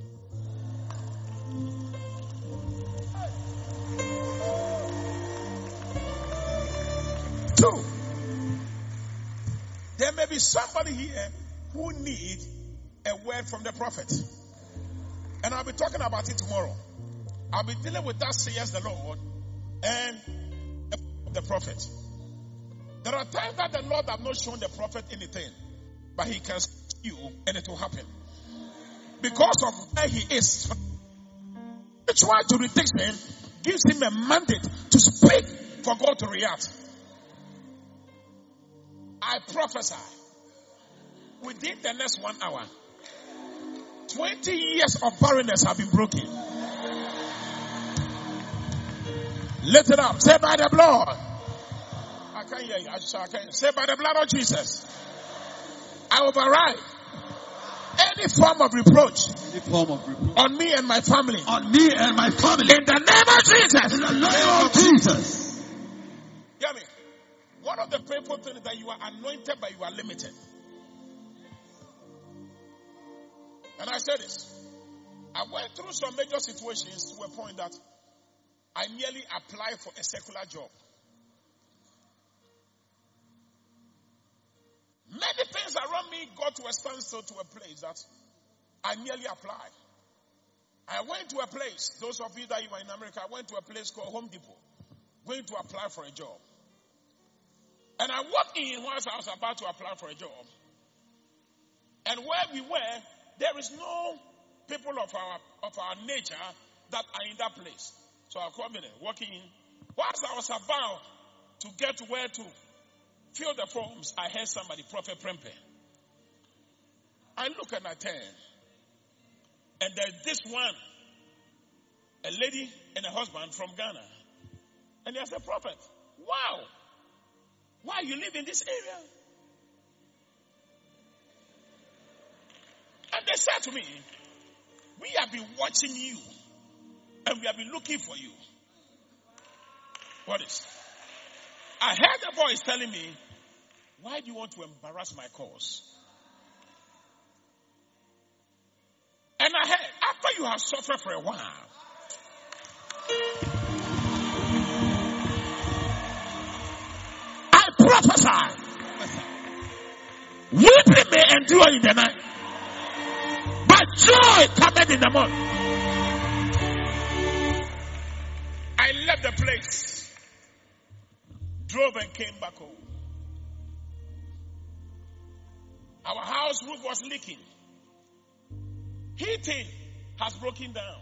A: Two. There may be somebody here who needs a word from the prophet. And I'll be talking about it tomorrow. I'll be dealing with that says the Lord and the prophet. There are times that the Lord have not shown the prophet anything, but he can see you and it will happen. Because of where he is. Spiritual jurisdiction gives him a mandate to speak for God to react. I prophesy within the next one hour, twenty years of barrenness have been broken. Lift it up. Say by the blood. I can't hear you. I just, I can't. Say by the blood of Jesus. I override any form of reproach,
E: Any form of reproach
A: on me and my family.
E: on me and my family.
A: In the name of Jesus.
E: In the name of Jesus.
A: Hear me. One of the painful things is that you are anointed, but you are limited. And I said this. I went through some major situations to a point that I nearly applied for a secular job. Many things around me got to a standstill to a place that I nearly applied. I went to a place, those of you that you are in America, I went to a place called Home Depot, going to apply for a job. And I walked in once I was about to apply for a job. And where we were, there is no people of our of our nature that are in that place. So I come in there, walking in. Whilst I was about to get to where to fill the forms, I heard somebody, Prophet Prempe. I look and I turn. And there's this one, a lady and a husband from Ghana. And they said, Prophet, wow, why you live in this area? And they said to me, we have been watching you and we have been looking for you. What is? I heard the voice telling me, why do you want to embarrass my cause? And I heard, after you have suffered for a while, prophesy. Weeping may endure in the night, but joy cometh in the morning. I left the place, drove and came back home. Our house roof was leaking. Heating has broken down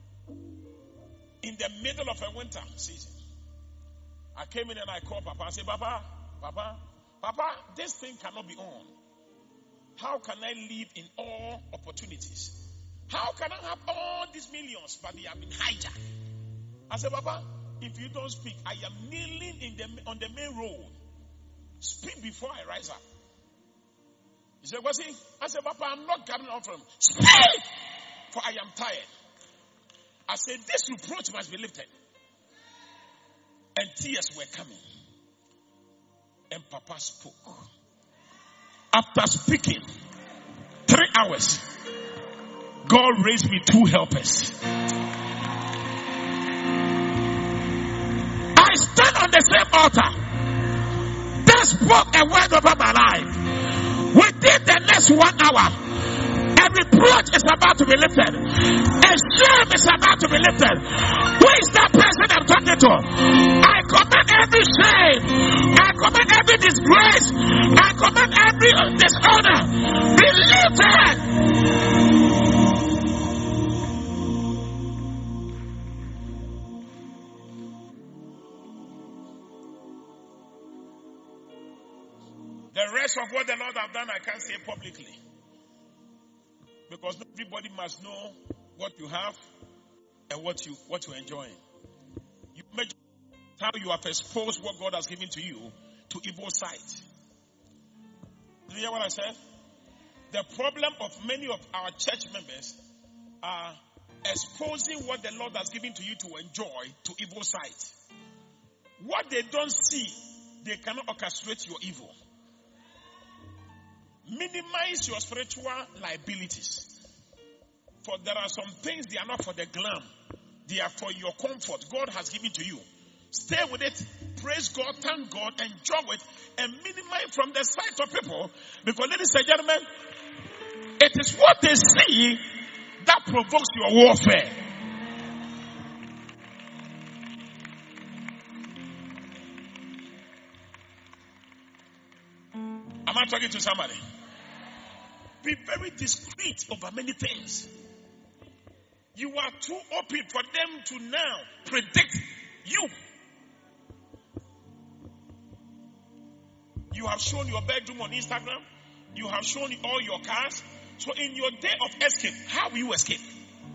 A: in the middle of a winter season. I came in and I called Papa and said, Papa, Papa, Papa, this thing cannot be on. How can I live in all opportunities? How can I have all these millions, but they have been hijacked? I said, Papa, if you don't speak, I am kneeling in the, on the main road. Speak before I rise up. He said, what's he? I said, Papa, I'm not coming out from him. Speak! For I am tired. I said, this reproach must be lifted. And tears were coming. And Papa spoke. After speaking three hours, God raised me two helpers. I stand on the same altar. That spoke a word over my life. Within the next one hour, a reproach is about to be lifted. A shame is about to be lifted. Who is that person I'm talking to? I command every shame. I command every disgrace. I command every dishonor. Be lifted. The rest of what the Lord have done, I can't say publicly. Because everybody must know what you have and what you what you're enjoying. You measure how you have exposed what God has given to you to evil sight. Did you hear what I said? The problem of many of our church members are exposing what the Lord has given to you to enjoy to evil sight. What they don't see, they cannot orchestrate your evil. Minimize your spiritual liabilities. For there are some things, they are not for the glam. They are for your comfort. God has given to you. Stay with it. Praise God. Thank God. Enjoy it. And minimize from the sight of people. Because ladies and gentlemen, it is what they see that provokes your warfare. Am I talking to somebody? Be very discreet over many things. You are too open for them to now predict you. You have shown your bedroom on Instagram. You have shown all your cars. So in your day of escape, how will you escape?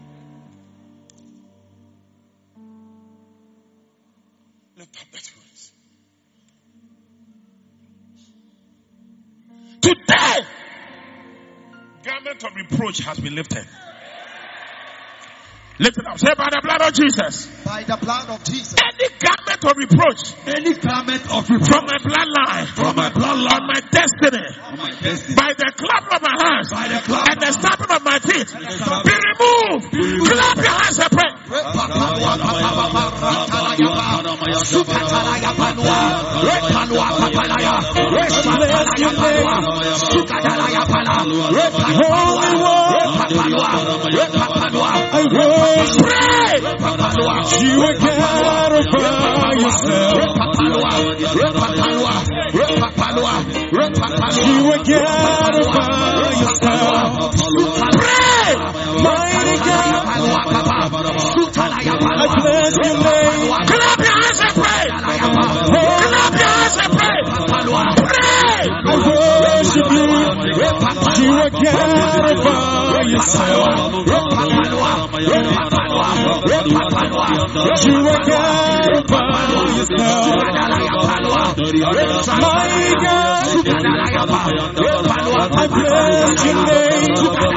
A: Lift up that voice. Today, garment of reproach has been lifted. Lift it up. Say, by the blood of Jesus.
E: By the blood of Jesus.
A: Any garment of reproach.
E: Any garment of reproach.
A: From my bloodline.
E: From my bloodline.
A: On my destiny.
E: On my destiny.
A: By the clap of my hands.
E: By the clap.
A: And the stamping of my feet. Be removed. Be removed. Clap your hands and pray.
D: I pray you are God all by yourself. You are God all by yourself. Pray, mighty God. I bless your name.
A: Clap your hands and pray. Clap your hands and pray. Pray.
D: I worship you. You are God all by yourself. You are God all by yourself. Mighty God, I bless your name.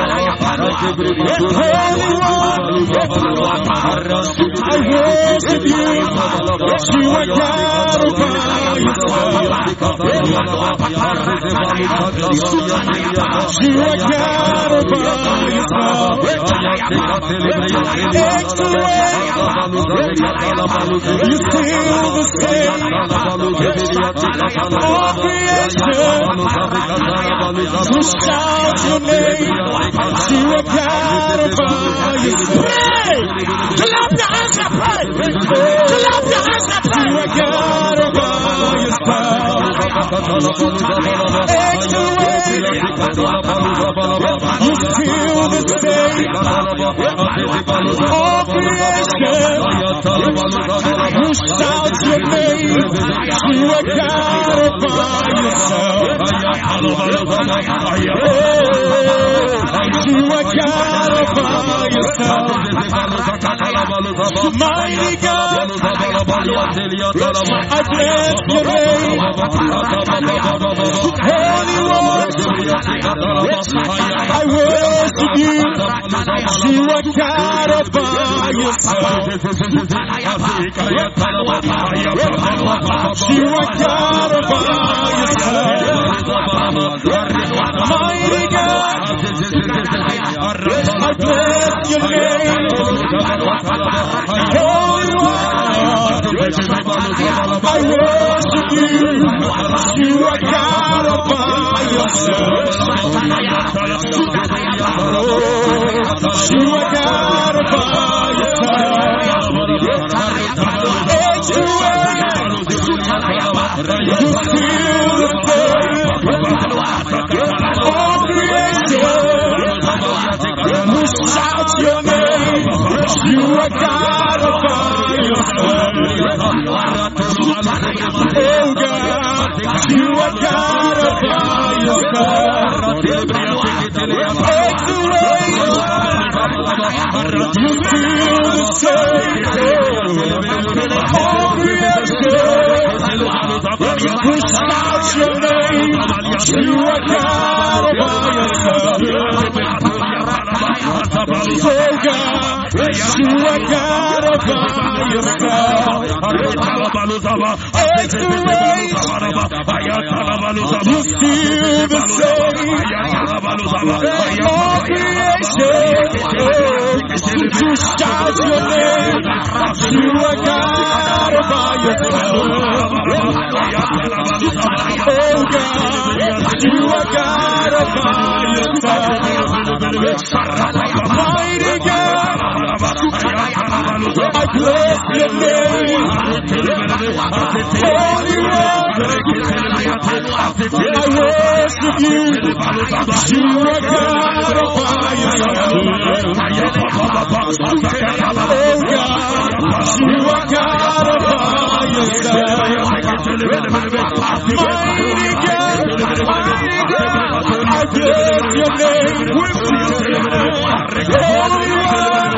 D: Holy One, I worship you. You are God all by yourself. Clap your hands and pray. Clap your hands and pray. You are God all by yourself. You feel the state of creation. You shout your name. You are God all by yourself. You are God all by yourself. Mighty God, I bless your name. Holy One, I worship you. You are God all by yourself. You are God all by yourself. Mighty God, I bless your name. Holy One, I worship you. You are God all by yourself. You are God all by yourself. It's the way you feel the pain of creation. We shout your name. You are God all by yourself. Oh God, you are God all by yourself. Take the way you feel the same. All creation, we shout your name. You are God all by yourself. Oh God, you are God all by yourself. It's the way you feel the same. All creation, you shout your name. You are God all by yourself. Oh God, you are God all by yourself. Mighty God, I bless your name. Holy One, I worship you. You are God all by yourself. Oh God, you are God all by yourself. Mighty God, mighty God, I bless your name. Holy One,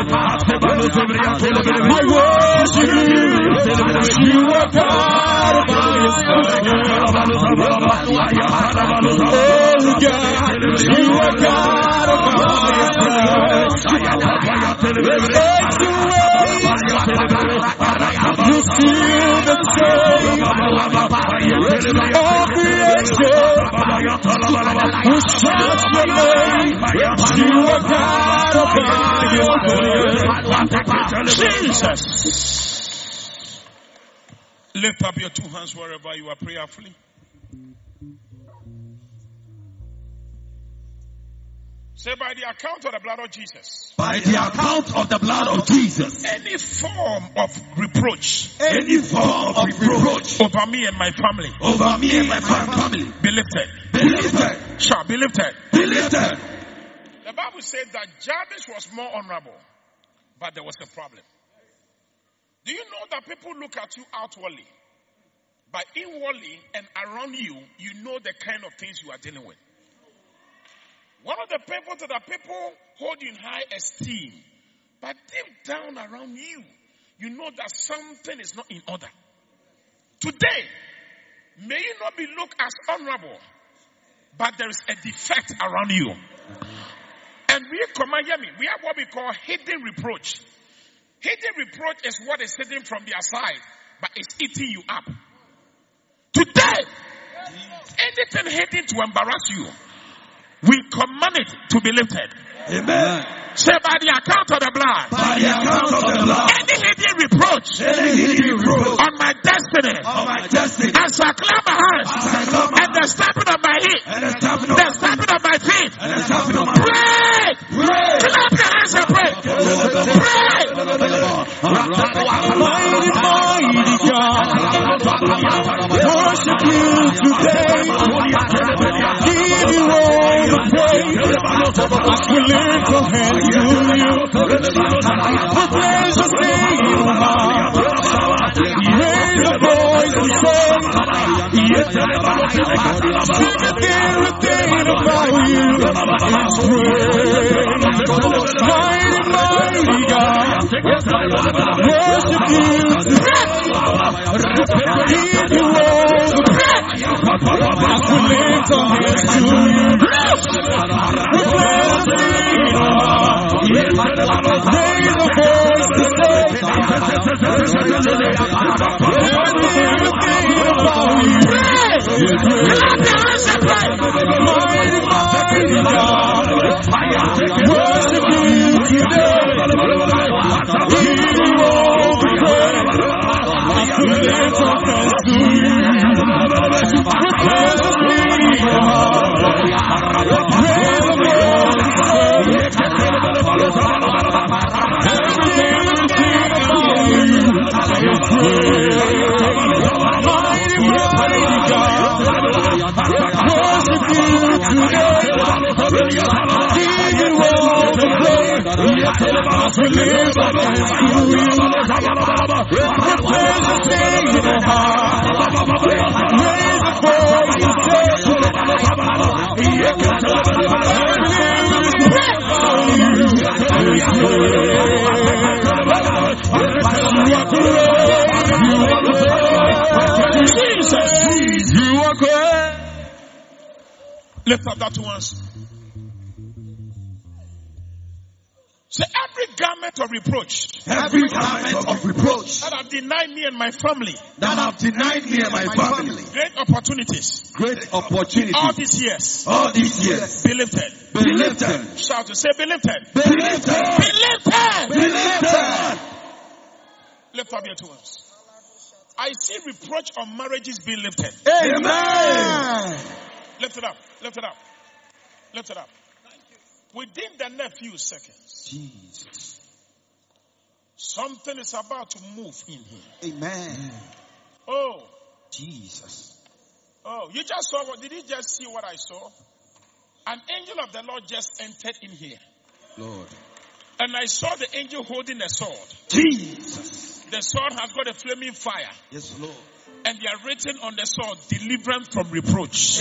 D: I worship you. You are God by yourself. Oh God, you are God by yourself. Take away, you feel the same. All creation, we shout your name. You are God by yourself. Jesus.
A: Lift up your two hands wherever you are prayerfully. Say, by the account of the blood of Jesus.
E: By the account of the blood of Jesus.
A: Any form of reproach.
E: Any form of reproach.
A: Over me and my family.
E: Over me and my family.
A: Be lifted.
E: Be lifted.
A: Shall be lifted.
E: Be lifted.
A: The Bible said that Jabez was more honorable. But there was a problem. Do you know that people look at you outwardly? But inwardly and around you, you know the kind of things you are dealing with. One of the people to the people hold you in high esteem. But deep down around you, you know that something is not in order. Today, may you not be looked as honorable, but there is a defect around you. And we command, hear me, we have what we call hidden reproach. Hidden reproach is what is hidden from their side, but it's eating you up. Today, Anything hidden to embarrass you, we command it to be lifted.
E: Amen.
A: Say by the account of the blood.
E: By the account of the blood.
A: Any hidden reproach.
E: Any hidden reproach.
A: On my destiny.
E: On my destiny.
A: As I clap my hands.
E: As I clap my
A: and the stamping of my feet.
E: And the stamping of
A: the stamping of my feet.
E: And the stamping of my
A: pray. Pray. Clap your hands and pray. Pray.
D: Mighty, mighty God, worship you today. Give you all the praise. We lift our hands to you. We praise your name, O God. Raise your voice and say, everything about you is great. Mighty, mighty God, worship you today. Give you all the praise. We lift our hands to you. We praise your name, O God. Raise your voice to say, everything about you is great. Mighty, mighty God, worship you today. Give you all the praise. We lift our hands to you. We praise your name, O God. Raise your voice to say, everything about you is great. Mighty, mighty God, worship you today. Give you all the praise. We lift our hands to you. We praise your name, O God. Raise your voice to say, everything about you is great. You are great. You are great. Jesus, you are great.
A: Lift up that once. Say every garment of reproach.
E: Every garment of reproach
A: That have denied me and my family.
E: that have denied me and my family
A: Great opportunities.
E: great opportunity
A: All these years.
E: all these years.
A: Be lifted.
E: Be lifted.
A: Shout to say be lifted.
E: Be lifted.
A: Be lifted.
E: Be lifted.
A: Lift up your two hands. I see reproach on marriages being lifted.
E: Amen.
A: Lift it up. Lift it up. Lift it up. Within the next few seconds,
E: Jesus.
A: something is about to move in here.
E: Amen.
A: Oh,
E: Jesus.
A: oh, you just saw what? Did you just see what I saw? An angel of the Lord just entered in here.
E: Lord.
A: And I saw the angel holding a sword.
E: Jesus.
A: The sword has got a flaming fire.
E: Yes, Lord.
A: And they are written on the sword, deliverance from reproach.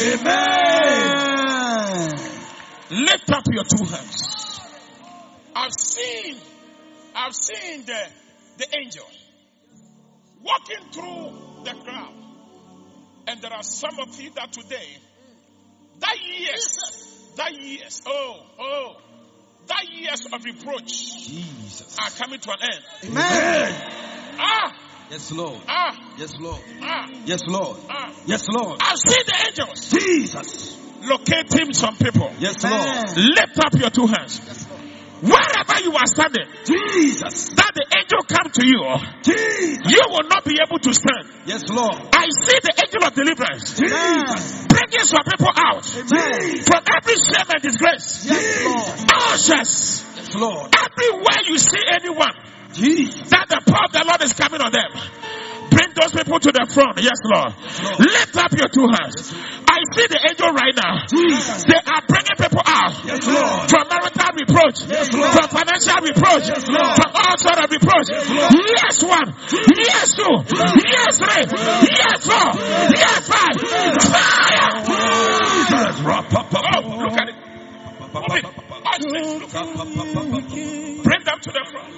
E: Amen.
A: Lift up your two hands. I've seen, I've seen the, the angel walking through the crowd. And there are some of you that today, that years, that years, oh, oh, that years of reproach
E: Jesus.
A: are coming to an end.
E: Amen.
A: Ah,
E: Yes, Lord.
A: ah,
E: Yes, Lord.
A: ah,
E: Yes, Lord.
A: ah.
E: Yes, Lord.
A: I've seen the angels
E: Jesus.
A: locating some people.
E: Yes, Lord.
A: Lift up your two hands. Wherever you are standing,
E: Jesus.
A: that the angel come to you,
E: Jesus.
A: you will not be able to stand.
E: Yes, Lord.
A: I see the angel of deliverance
E: Jesus.
A: bringing some people out
E: Jesus.
A: from every shame and disgrace.
E: Yes, Lord.
A: Ushers,
E: Yes, Lord.
A: everywhere you see anyone,
E: Jesus.
A: that the power of the Lord is coming on them. Bring those people to the front. Yes, Lord.
E: Lord.
A: Lift up your two hands. I see the angel right now.
E: Jesus.
A: They are bringing people out
E: Yes, Lord.
A: from marital reproach,
E: Yes, Lord.
A: from financial reproach,
E: Yes, Lord.
A: from all sort of reproach.
E: Lord.
A: Yes, one. Yes, two. Yes, three. Yes, four. Yes, five. Fire!
E: Jesus.
A: Oh, look at it. Move it. Watch this. Look at it. Bring them to the front.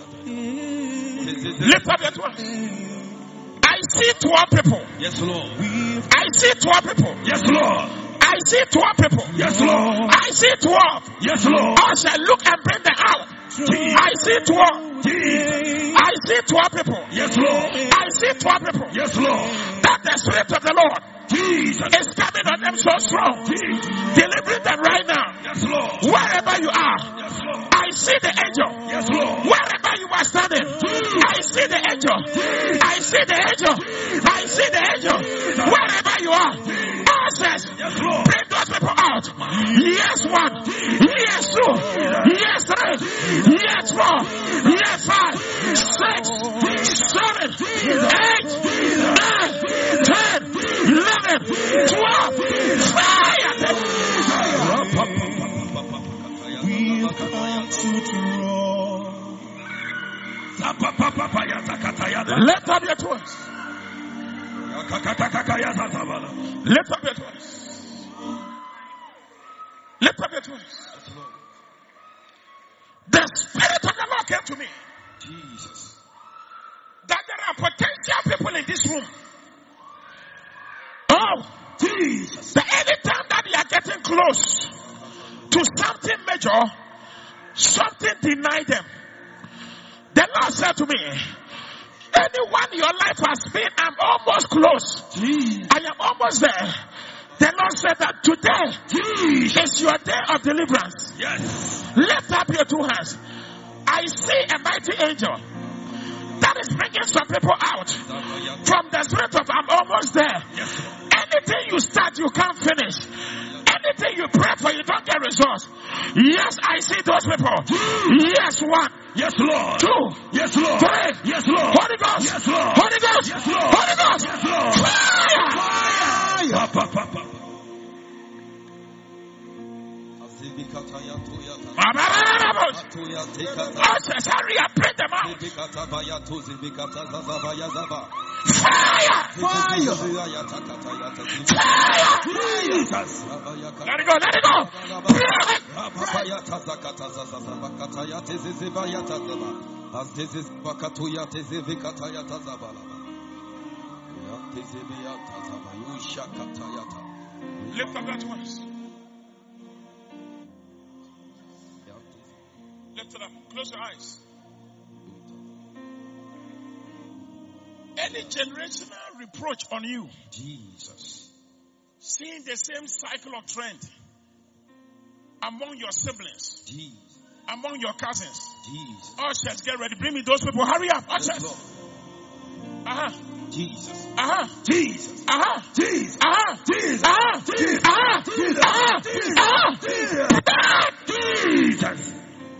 A: Lift up your two hands. I see twelve people.
E: Yes, Lord.
A: I see twelve people.
E: Yes, Lord.
A: I see twelve people.
E: Yes, Lord.
A: I see twelve.
E: Yes, Lord.
A: I shall look and bring them out. I see twelve.
E: Jesus.
A: I see twelve people.
E: Yes, Lord.
A: I see twelve people.
E: Yes, Lord.
A: That the Spirit of the Lord
E: Jesus.
A: is coming on them so strong.
E: Jesus.
A: Delivering them right now.
E: Yes, Lord.
A: Wherever you are,
E: Yes, Lord.
A: I see the angel.
E: Yes, Lord.
A: Wherever you are standing, I see the angel. I see the angel. I see the angel. Wherever you are, access.
E: Yes, Lord.
A: Bring those people out. Yes, one. Yes, two. Yes, three. Yes, four. Yes, five. Six. Seven. Eight. Nine. Ten. Eleven. Twelve. Fire.
D: We come to draw.
A: Lift up your voice. Lift up your voice. Lift up your voice. The Spirit of the Lord came to me.
E: Jesus.
A: That there are potential people in this room. Oh,
E: Jesus.
A: that anytime that you are getting close to something major, something denied them. The Lord said to me, anyone in your life has been, I'm almost close.
E: Jesus.
A: I am almost there. The Lord said that today
E: Jesus.
A: is your day of deliverance.
E: Yes.
A: Lift up your two hands. I see a mighty angel that is bringing some people out from the spirit of I'm almost there.
E: Yes, Lord.
A: Anything you start, you can't finish. Anything you pray for, you don't get results. Yes, I see those people. Yes, one.
E: Yes, Lord.
A: Two.
E: Yes, Lord.
A: Three.
E: Yes, Lord.
A: Holy Ghost.
E: Yes, Lord.
A: Holy Ghost.
E: Yes, Lord.
A: Holy Ghost.
E: Yes, Lord.
A: Fire.
E: Fire. Pa, pa, pa, pa.
A: Ushers, hurry up, bring them out. Fire.
E: Fire.
A: Fire. Let it go, let it go. Break. Lift up that voice. Lift it up. Close your eyes. Any generational reproach on you,
E: Jesus.
A: seeing the same cycle of trend among your siblings,
E: Jesus.
A: among your cousins.
E: Jesus.
A: Ushers, get ready. Bring me those people. Hurry up. Ushers. Uh-huh.
E: Jesus.
A: Uh-huh.
E: Jesus.
A: Uh-huh.
E: Jesus.
A: Uh-huh.
E: Jesus.
A: Uh-huh.
E: Jesus.
A: Uh-huh.
E: Jesus.
A: Uh-huh.
E: Jesus.
A: Uh-huh.
E: Jesus. Jesus.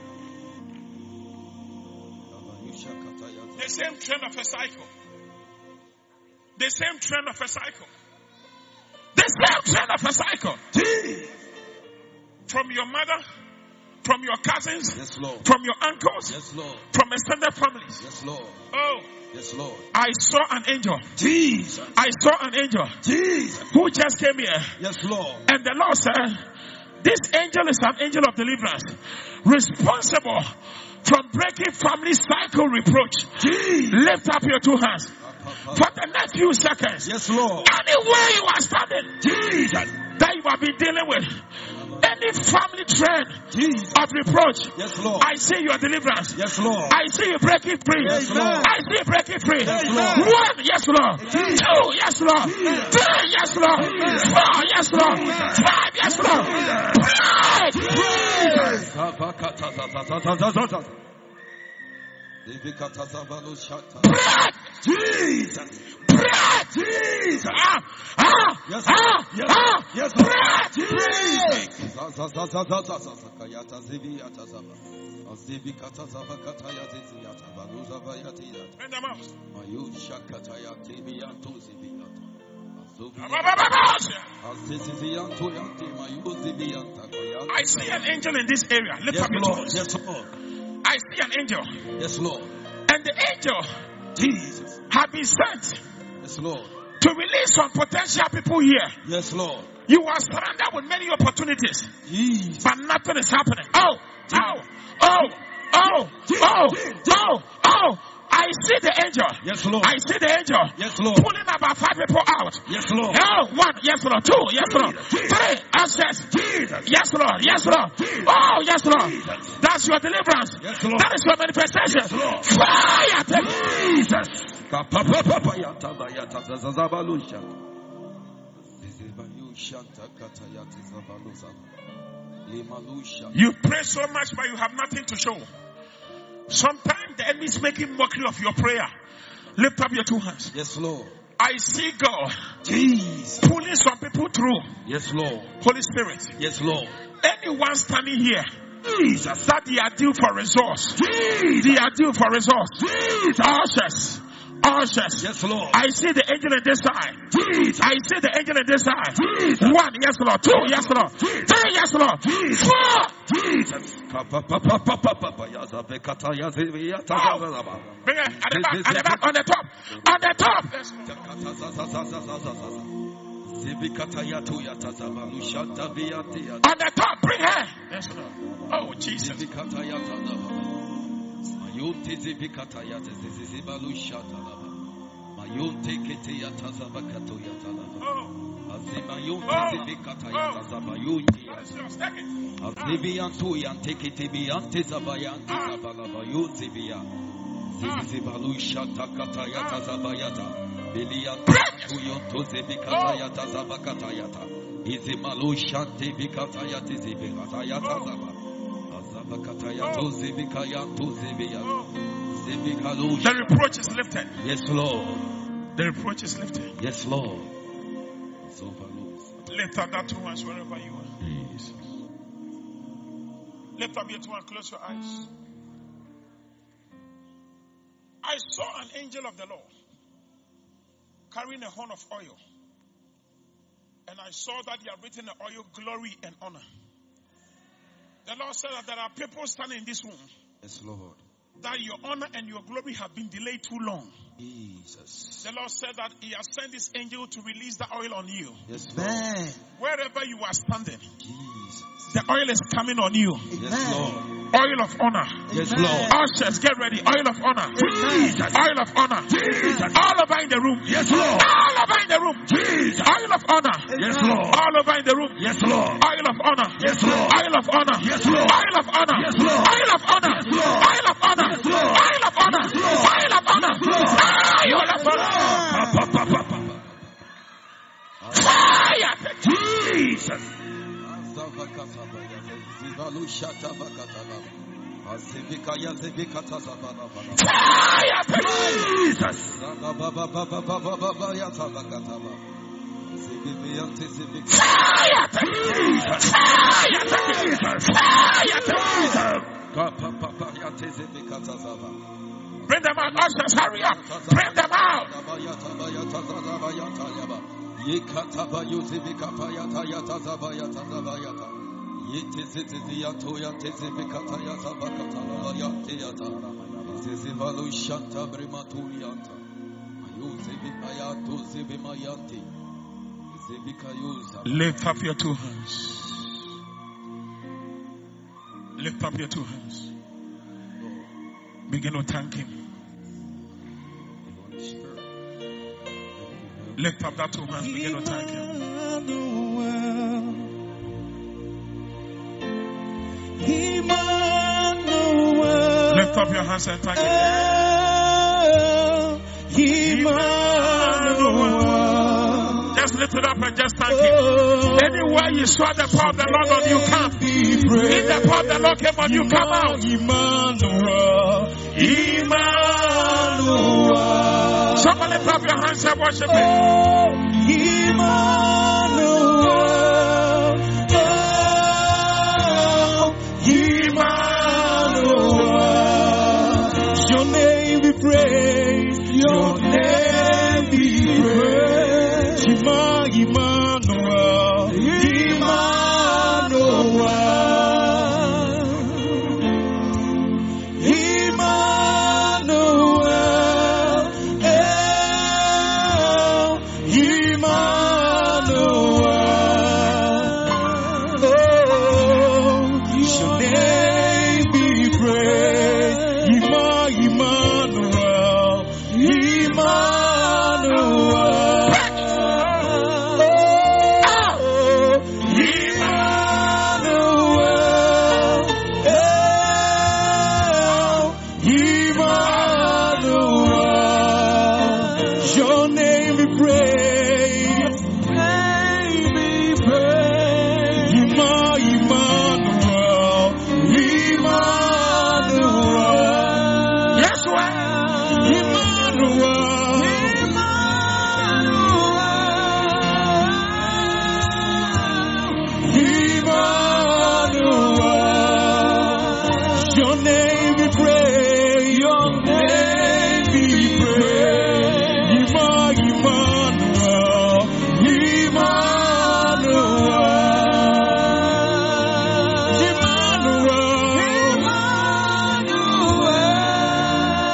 A: The same trend of a cycle. The same trend of a cycle. The same trend of a cycle.
E: Jesus.
A: From your mother, from your cousins,
E: Yes, Lord.
A: from your uncles,
E: Yes, Lord.
A: from extended families.
E: Yes, Lord.
A: Oh,
E: Yes, Lord.
A: I saw an angel.
E: Jesus.
A: I saw an angel
E: Jesus.
A: who just came here.
E: Yes, Lord.
A: And the Lord said, this angel is an angel of deliverance, responsible from breaking family cycle reproach.
E: Jesus.
A: Lift up your two hands. For the next few seconds,
E: Yes, Lord.
A: anywhere you are standing,
E: Jesus.
A: that you have been dealing with, any family trend
E: Jesus.
A: of reproach,
E: Yes, Lord.
A: I see your deliverance.
E: Yes, Lord.
A: I see you breaking free.
E: Yes, Lord.
A: I see you breaking free.
E: Yes, Lord.
A: One, yes, Lord. Two, yes, Lord. Three, yes, Lord. Four, yes, Lord. Five, yes, Lord. Break! Break!
E: Jesus.
A: Break!
E: Jesus.
A: Ah! Ah!
E: Yes,
A: Ah!
E: yes,
A: Ah!
E: yes,
A: Break!
E: Jesus.
A: Bend them out. I see an angel in this area. Lift
E: Yes,
A: up your
E: Lord.
A: toes.
E: Yes, Lord.
A: I see an angel.
E: Yes, Lord.
A: And the angel
E: Jesus.
A: had been sent
E: Yes, Lord.
A: to release some potential people here.
E: Yes, Lord.
A: You are surrounded with many opportunities,
E: Jesus.
A: but nothing is happening. Oh, oh, oh, oh, oh, oh, oh. I see the angel.
E: Yes, Lord.
A: I see the angel.
E: Yes, Lord.
A: Pulling about five people out.
E: Yes, Lord.
A: Oh, one, yes, Lord. Two, yes, Lord. Three, access. Yes, Lord. Yes, Lord. Oh, yes, Lord. That's your deliverance.
E: Yes, Lord.
A: That is your manifestation.
E: Yes, Lord.
A: Fire.
E: Jesus.
A: You pray so much, but you have nothing to show. Sometimes the enemy is making mockery of your prayer. Lift up your two hands.
E: Yes, Lord.
A: I see God
E: Jesus.
A: pulling some people through.
E: Yes, Lord.
A: Holy Spirit.
E: Yes, Lord.
A: Anyone standing here,
E: Jesus.
A: that they are due for resource.
E: Jesus.
A: They are due for resource.
E: Jesus.
A: Ushers. Ushers.
E: Yes, Lord.
A: I see the angel on this side.
E: Jesus.
A: I see the angel on this side.
E: Jesus.
A: One, yes, Lord. Two, yes, Lord.
E: Jesus.
A: Three, yes, Lord.
E: Jesus.
A: Four.
E: Jesus.
A: Oh. Bring it at the back, at the back, on the top. On the top. Yes, on the top, bring her. Yes, Lord. Oh, Jesus. The reproach is lifted.
E: Yes, Lord.
A: The reproach is lifted.
E: Yes, Lord.
A: Lift up that two hands wherever you are.
E: Jesus.
A: Lift up your two hands, close your eyes. I saw an angel of the Lord carrying a horn of oil. And I saw that he had written the oil, glory and honor. The Lord said that there are people standing in this room.
E: Yes, Lord.
A: That your honor and your glory have been delayed too long.
E: Jesus.
A: The Lord said that he has sent this angel to release the oil on you.
E: Yes, Lord.
A: Wherever you are standing,
E: Jesus.
A: the oil is coming on you.
E: Yes, Lord.
A: Oil of honor.
E: Yes, Lord.
A: Ushers, get ready. Oil of honor.
E: Jesus.
A: Oil of honor.
E: Jesus.
A: All over in the room.
E: Yes, Lord.
A: All over in the room.
E: Jesus.
A: Oil of honor.
E: Yes, Lord.
A: All over in the room.
E: Yes, Lord.
A: Oil of honor.
E: Yes, Lord.
A: Oil of honor.
E: Yes, Lord.
A: Oil of honor.
E: Yes, Lord.
A: Oil of honor.
E: Yes, Lord.
A: Oil of honor.
E: Yes, Lord.
A: Oil of honor.
E: Yes, Lord.
A: Oil of honor. Oil of honor. Fire.
E: Jesus.
A: Bring them out, ushers, hurry up. Bring them out. Lift up your two hands. Lift up your two hands. Begin to thank him. Lift up that two hands. Begin to thank him. Lift up your hands and thank him. Just lift it up and just thank him. Anywhere you saw the power of the Lord on you, come. If the power of the Lord came on you, come out. Emmanuel. Emmanuel. Someone lift up your hands and worship him. Emmanuel. Emmanuel. Your name be praised. Your name be praised. Emmanuel. Emmanuel.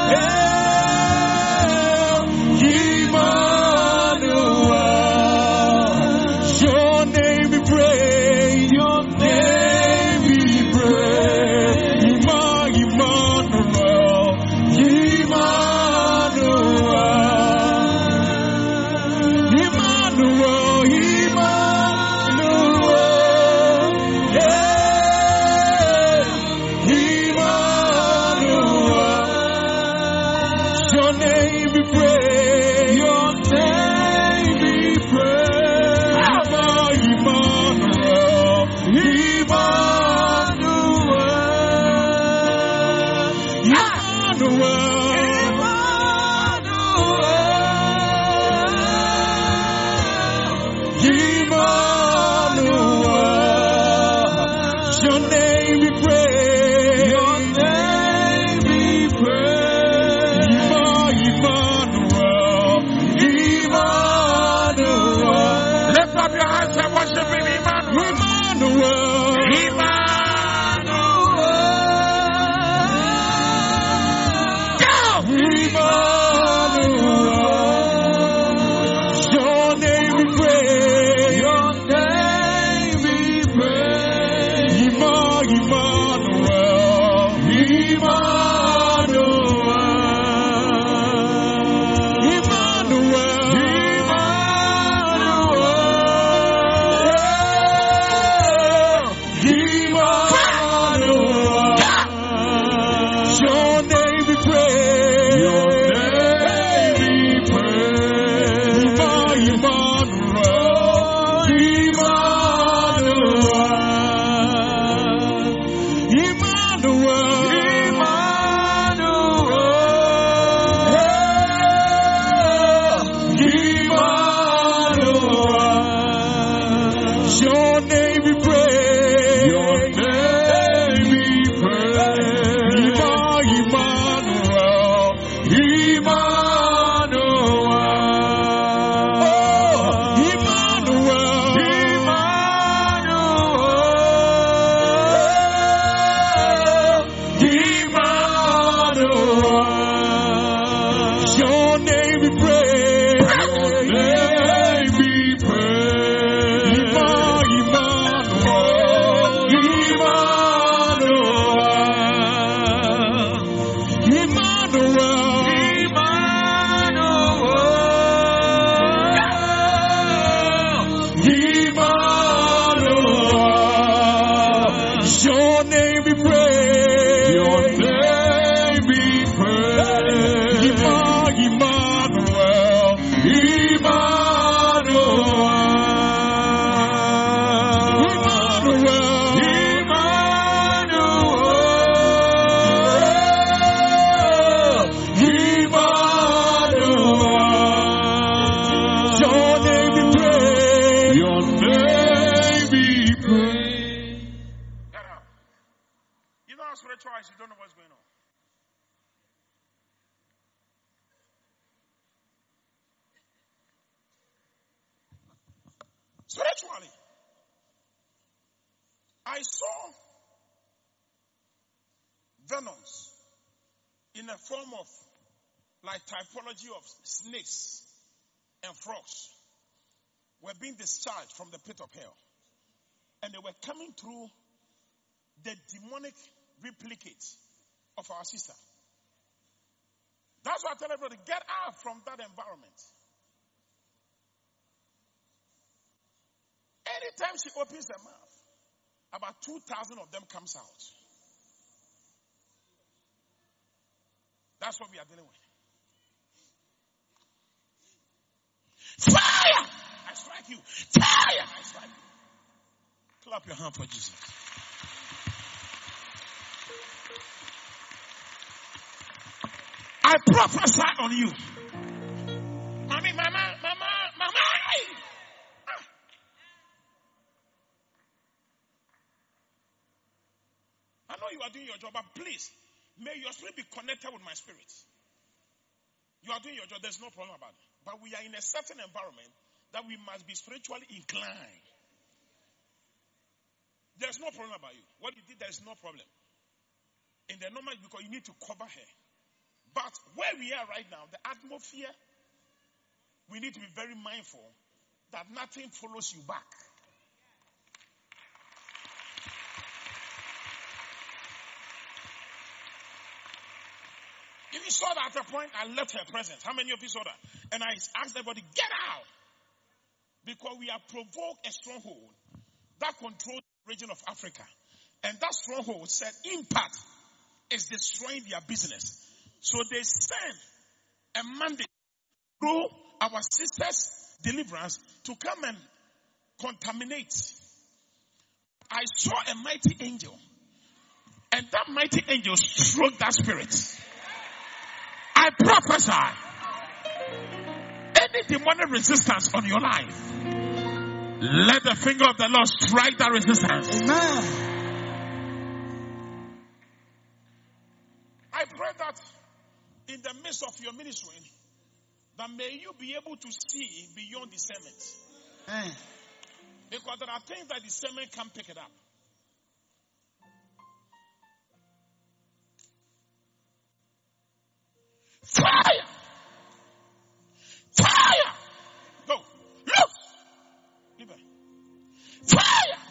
A: Spiritually, I saw venoms in a form of like typology of snakes and frogs were being discharged from the pit of hell. And they were coming through the demonic replicate of our sister. That's why I tell everybody, get out from that environment. Anytime she opens her mouth, about two thousand of them comes out. That's what we are dealing with. Fire! I strike you. Fire! I strike you. Clap your hand for Jesus. I prophesy on you. Mommy, mama, mama, mama. Ah. I know you are doing your job, but please, may your spirit be connected with my spirit. You are doing your job, there's no problem about it. But we are in a certain environment that we must be spiritually inclined. There's no problem about you. What you did, there's no problem. In the normal, because you need to cover her. But where we are right now, the atmosphere, we need to be very mindful that nothing follows you back. If you saw that at a point, I left her presence. How many of you saw that? And I asked everybody, get out! Because we have provoked a stronghold that controls the region of Africa. And that stronghold said impact is destroying their business. So they send a mandate through our sisters' deliverance to come and contaminate. I saw a mighty angel. And that mighty angel struck that spirit. I prophesy, any demonic resistance on your life, let the finger of the Lord strike that resistance.
D: Amen.
A: I pray that in the midst of your ministry, that may you be able to see beyond discernment.
D: Amen.
A: Because there are things that discernment can't pick it up. Fire! Fire! Go. Look! Leave it. Fire!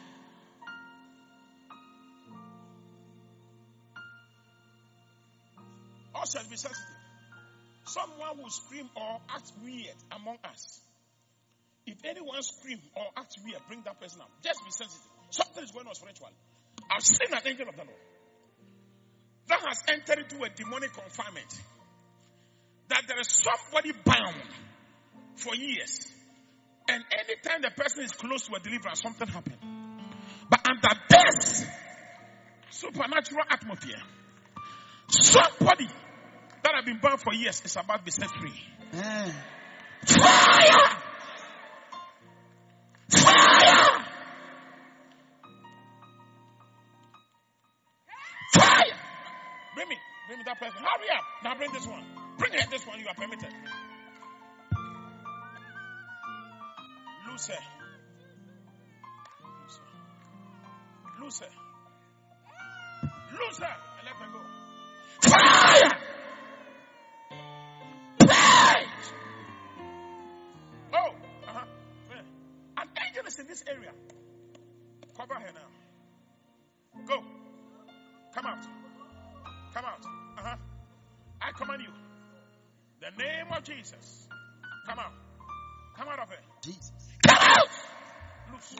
A: Us shall be sensitive. Someone will scream or act weird among us. If anyone scream or act weird, bring that person up. Just be sensitive. Something is going on spiritually. I've seen an angel of the Lord that has entered into a demonic confinement. That there is somebody bound for years. And anytime the person is close to a deliverance, something happens. But under this supernatural atmosphere, somebody that has been bound for years is about to be set free.
D: Amen.
A: Fire! Fire! Fire! Bring me, bring me that person. Hurry up. Now bring this one. Bring her this one, you are permitted. Loose her. Loose her. Loose her. And let her go. Fire! Fire! Oh, uh-huh. An angel is in this area. Cover her now. Go. Come out. Come out. Uh-huh. I command you. The name of Jesus. Come out. Come out of it.
D: Jesus.
A: Come out. Loose.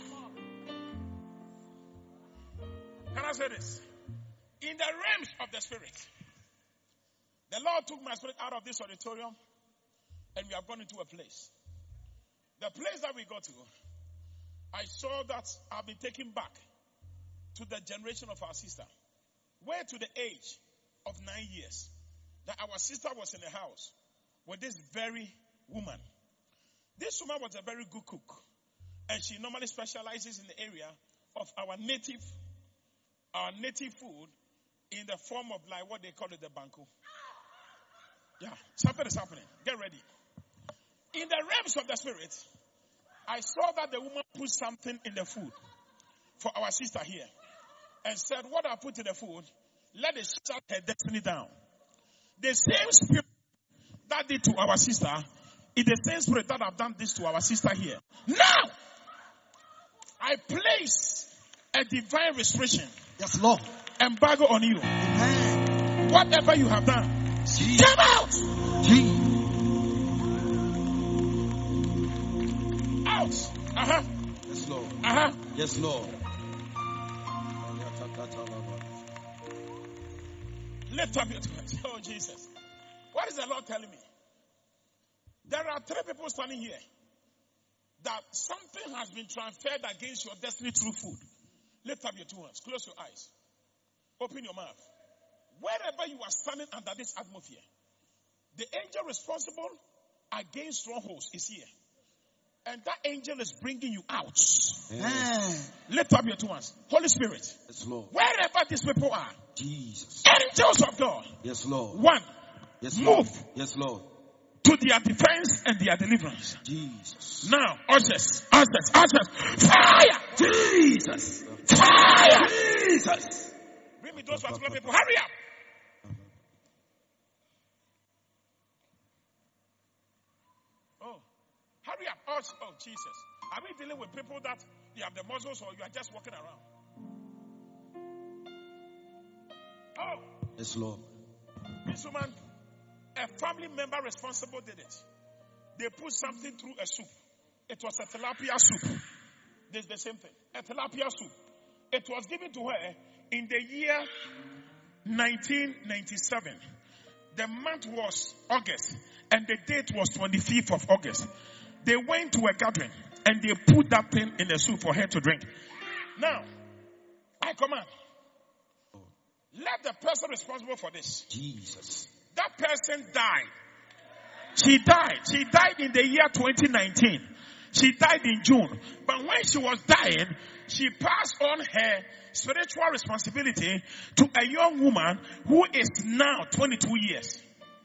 A: Can I say this? In the realms of the spirit, the Lord took my spirit out of this auditorium and we have gone into a place. The place that we got to, I saw that I've been taken back to the generation of our sister. Where to the age of nine years, that our sister was in the house with this very woman. This woman was a very good cook. And she normally specializes in the area of our native, our native food in the form of like what they call it the banku. Yeah, something is happening. Get ready. In the realms of the spirit, I saw that the woman put something in the food for our sister here. And said, what I put in the food, let it shut her destiny down. The same spirit that did to our sister is the same spirit that have done this to our sister here. Now, I place a divine restriction.
D: Yes, Lord.
A: Embargo on you.
D: Amen.
A: Whatever you have done,
D: Jesus.
A: come out.
D: Jesus.
A: Out. Uh-huh.
D: Yes, Lord.
A: Uh-huh.
D: Yes, Lord.
A: Lift up your hands. Oh, Jesus. What is the Lord telling me? There are three people standing here that something has been transferred against your destiny through food. Lift up your two hands. Close your eyes. Open your mouth. Wherever you are standing under this atmosphere, the angel responsible against strongholds is here. And that angel is bringing you out.
D: Amen.
A: Lift up your two hands. Holy Spirit.
D: Yes, Lord.
A: Wherever these people are.
D: Jesus.
A: Angels of God.
D: Yes, Lord.
A: One.
D: Yes, Lord.
A: Move.
D: Yes, Lord.
A: To their defense and their deliverance.
D: Jesus.
A: Now, ushers, ushers, ushers. Fire!
D: Jesus.
A: Fire!
D: Jesus.
A: Bring me those particular people. Hurry up. up. Oh, oh, Jesus. Are we dealing with people that you have the muscles or you are just walking around? Oh.
E: Yes, Lord.
A: This woman, a family member responsible did it. They put something through a soup. It was a tilapia soup. This is the same thing. A tilapia soup. It was given to her in the year nineteen ninety-seven. The month was August and the date was twenty-fifth of August. They went to a gathering and they put that thing in the soup for her to drink. Now, I command, let the person responsible for this,
E: Jesus.
A: that person died. She died. She died in the year twenty nineteen. She died in June. But when she was dying, she passed on her spiritual responsibility to a young woman who is now twenty-two years.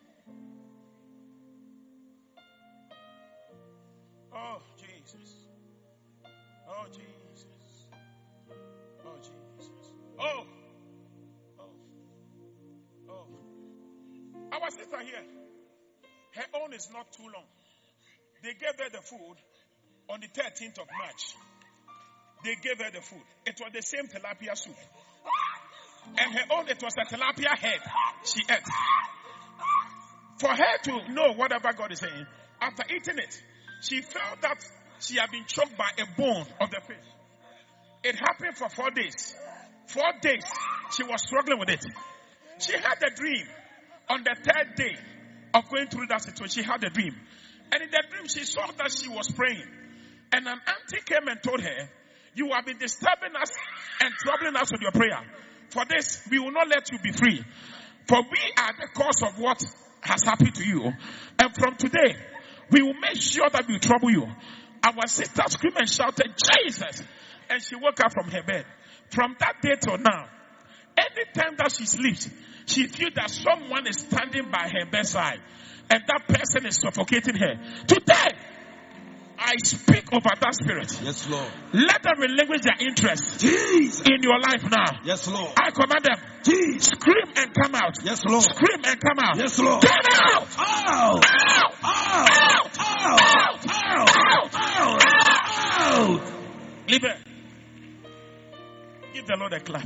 A: Oh, Jesus. Oh, Jesus. Oh, Jesus. Oh. Oh. Oh. Our sister here, her own is not too long. They gave her the food on the thirteenth of March. They gave her the food. It was the same tilapia soup. And her own, it was a tilapia head she ate. For her to know whatever God is saying, after eating it, she felt that she had been choked by a bone of the fish. It happened for four days. Four days, she was struggling with it. She had a dream. On the third day of going through that situation, she had a dream. And in the dream, she saw that she was praying. And an auntie came and told her, you have been disturbing us and troubling us with your prayer. For this, we will not let you be free. For we are the cause of what has happened to you. And from today, we will make sure that we trouble you. Our sister screamed and shouted, Jesus! And she woke up from her bed. From that day till now, anytime that she sleeps, she feels that someone is standing by her bedside. And that person is suffocating her. Today, I speak over that spirit.
E: Yes, Lord.
A: Let them relinquish their interest
E: Jesus.
A: in your life now.
E: Yes, Lord.
A: I command them.
E: Jesus.
A: Scream and come out.
E: Yes, Lord.
A: Scream and come out.
E: Yes, Lord.
A: Come out.
E: Out.
A: Out.
E: Out. Out. Out. Out. Out.
A: Leave it. Give the Lord a clap.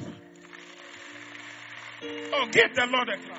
A: Oh, give the Lord a clap.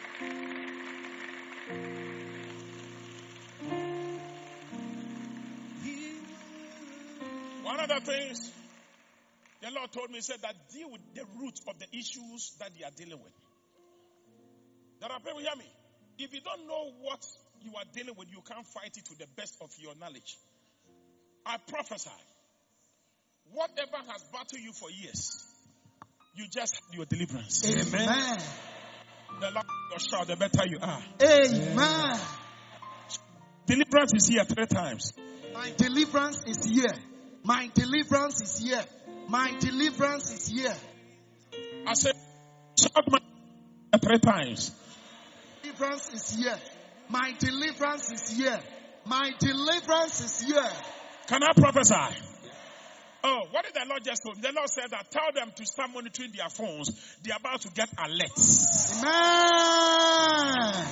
A: One of the things the Lord told me, he said that deal with the root of the issues that they are dealing with. There are people, hear me. If you don't know what you are dealing with, you can't fight it to the best of your knowledge. I prophesy, whatever has battled you for years, you just have your deliverance.
D: Amen.
A: The louder your shout, the better you are.
D: Amen.
A: Deliverance is here three times.
D: My deliverance is here. My deliverance is here. My deliverance is here.
A: I said, shout my three times.
D: Deliverance is here. My deliverance is here. My deliverance is here.
A: Can I prophesy? Oh, what did the Lord just tell me? The Lord said that tell them to start monitoring their phones. They're about to get alerts.
D: Amen.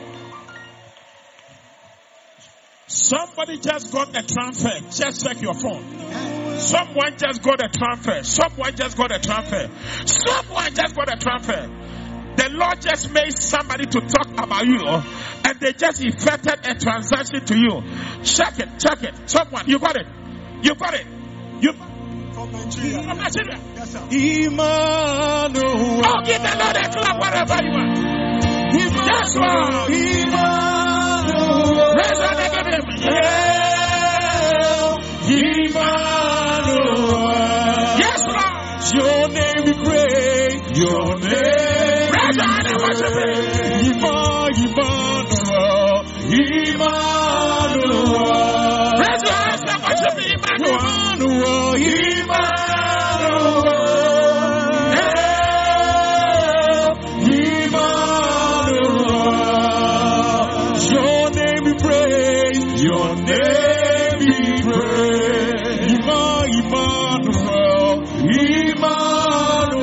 A: Somebody just got a transfer. Just check your phone. Someone just got a transfer. Someone just got a transfer. Someone just got a transfer. The Lord just made somebody to talk about you, and they just effected a transaction to you. Check it, check it. Someone, you got it. You got it. You
D: From Nigeria.
A: from Nigeria.
D: Yes, sir.
C: Emmanuel.
A: Oh, give the Lord a clap wherever you are. Yes, Lord.
C: Emmanuel.
A: Raise your name, give him.
C: Emmanuel.
A: Yes, Lord.
C: Your name be great. Your name.
A: Raise your hand and worship him.
C: Emmanuel. Emmanuel.
A: Raise your hands and worship him, Emmanuel.
C: Emmanuel. Emmanuel. Emmanuel. Your name be praised. Your name be praised. Emma- Emmanuel.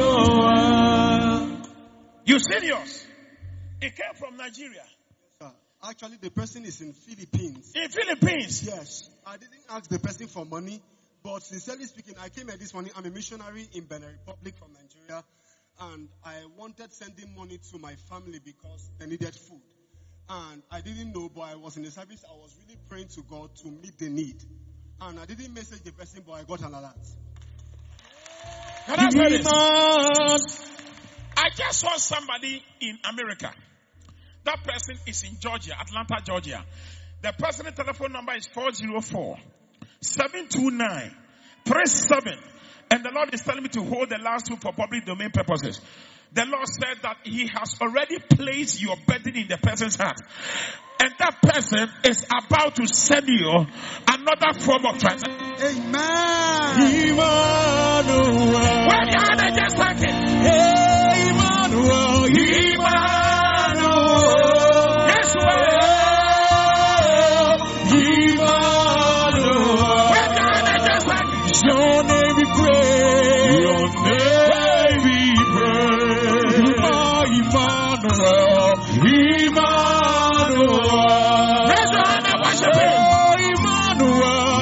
C: Emmanuel.
A: You seen yours? It came from Nigeria.
F: Actually, the person is in Philippines.
A: In Philippines.
F: Yes. I didn't ask the person for money, but sincerely speaking, I came here this morning. I'm a missionary in Benin Republic from Nigeria, and I wanted sending money to my family because they needed food. And I didn't know, but I was in the service. I was really praying to God to meet the need. And I didn't message the person, but I got an alert.
A: Can I say this? I just saw somebody in America. That person is in Georgia, Atlanta, Georgia. The person's telephone number is four zero four, seven two nine, three seven. And the Lord is telling me to hold the last two for public domain purposes. The Lord said that He has already placed your burden in the person's heart. And that person is about to send you another form of transaction.
D: Amen. Emmanuel.
A: Where you are, they just thank it.
D: Emmanuel. Emmanuel.
A: Yes, well.
D: Emmanuel.
A: Where you are, they just thank it.
D: Your name be praised. Your name be praised. Emmanuel. Emmanuel.
A: Raise your hand and worship Him.
D: Emmanuel.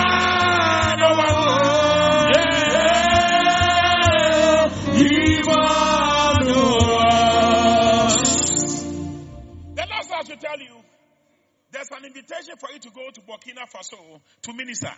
A: The Lord says to tell you, there's an invitation for you to go to Burkina Faso to minister.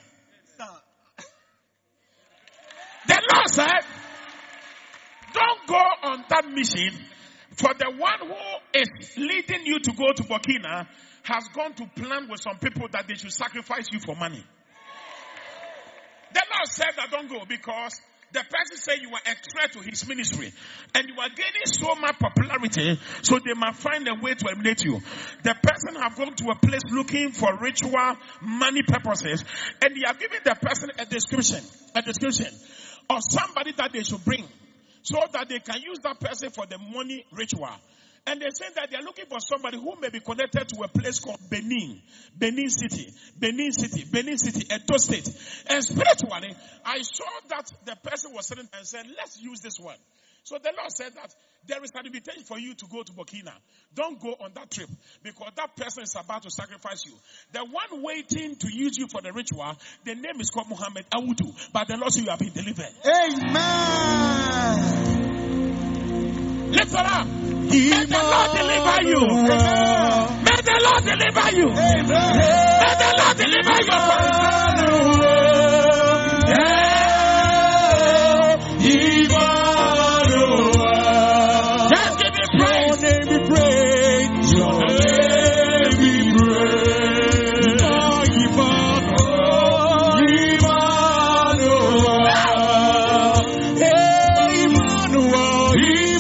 A: The Lord said, don't go on that mission, for the one who is leading you to go to Burkina has gone to plan with some people that they should sacrifice you for money. The Lord said that don't go because the person said you are a threat to his ministry and you are gaining so much popularity, so they might find a way to eliminate you. The person have gone to a place looking for ritual money purposes, and they have given the person a description, a description of somebody that they should bring so that they can use that person for the money ritual. And they say that they are looking for somebody who may be connected to a place called Benin. Benin City. Benin City. Benin City. Edo State. And spiritually, I saw that the person was sitting and said, let's use this one. So the Lord said that there is an invitation for you to go to Burkina. Don't go on that trip because that person is about to sacrifice you. The one waiting to use you for the ritual, the name is called Muhammad Awudu. But the Lord said you have been delivered.
D: Amen.
A: Lift it up. May the Lord deliver you. Amen. May the Lord deliver you. Amen. May the Lord deliver you. Just give me praise.
D: Your name be praised. Your name be praised. Emmanuel. Emmanuel. Hey, Emmanuel.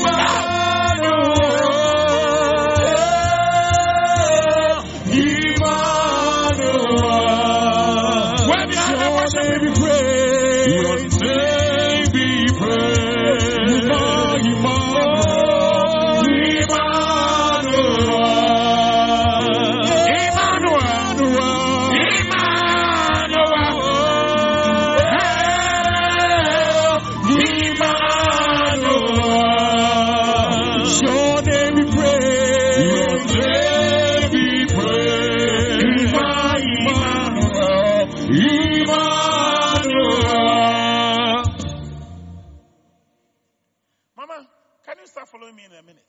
A: Following me in a minute.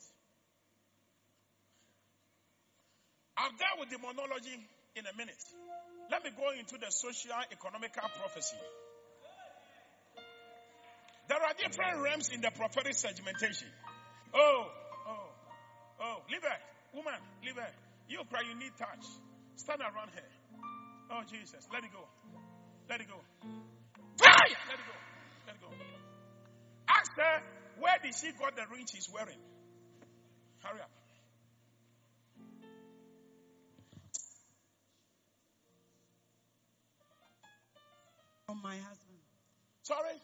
A: I'll deal with demonology in a minute. Let me go into the social economical prophecy. There are different realms in the prophetic segmentation. Oh, oh, oh, leave her. Woman, leave her. You cry, you need touch. Stand around her. Oh, Jesus, let it go. Let it go. Fire! Let it go. Let it go. Ask her, where did she got the ring she's wearing? Hurry up.
G: From my husband.
A: Sorry?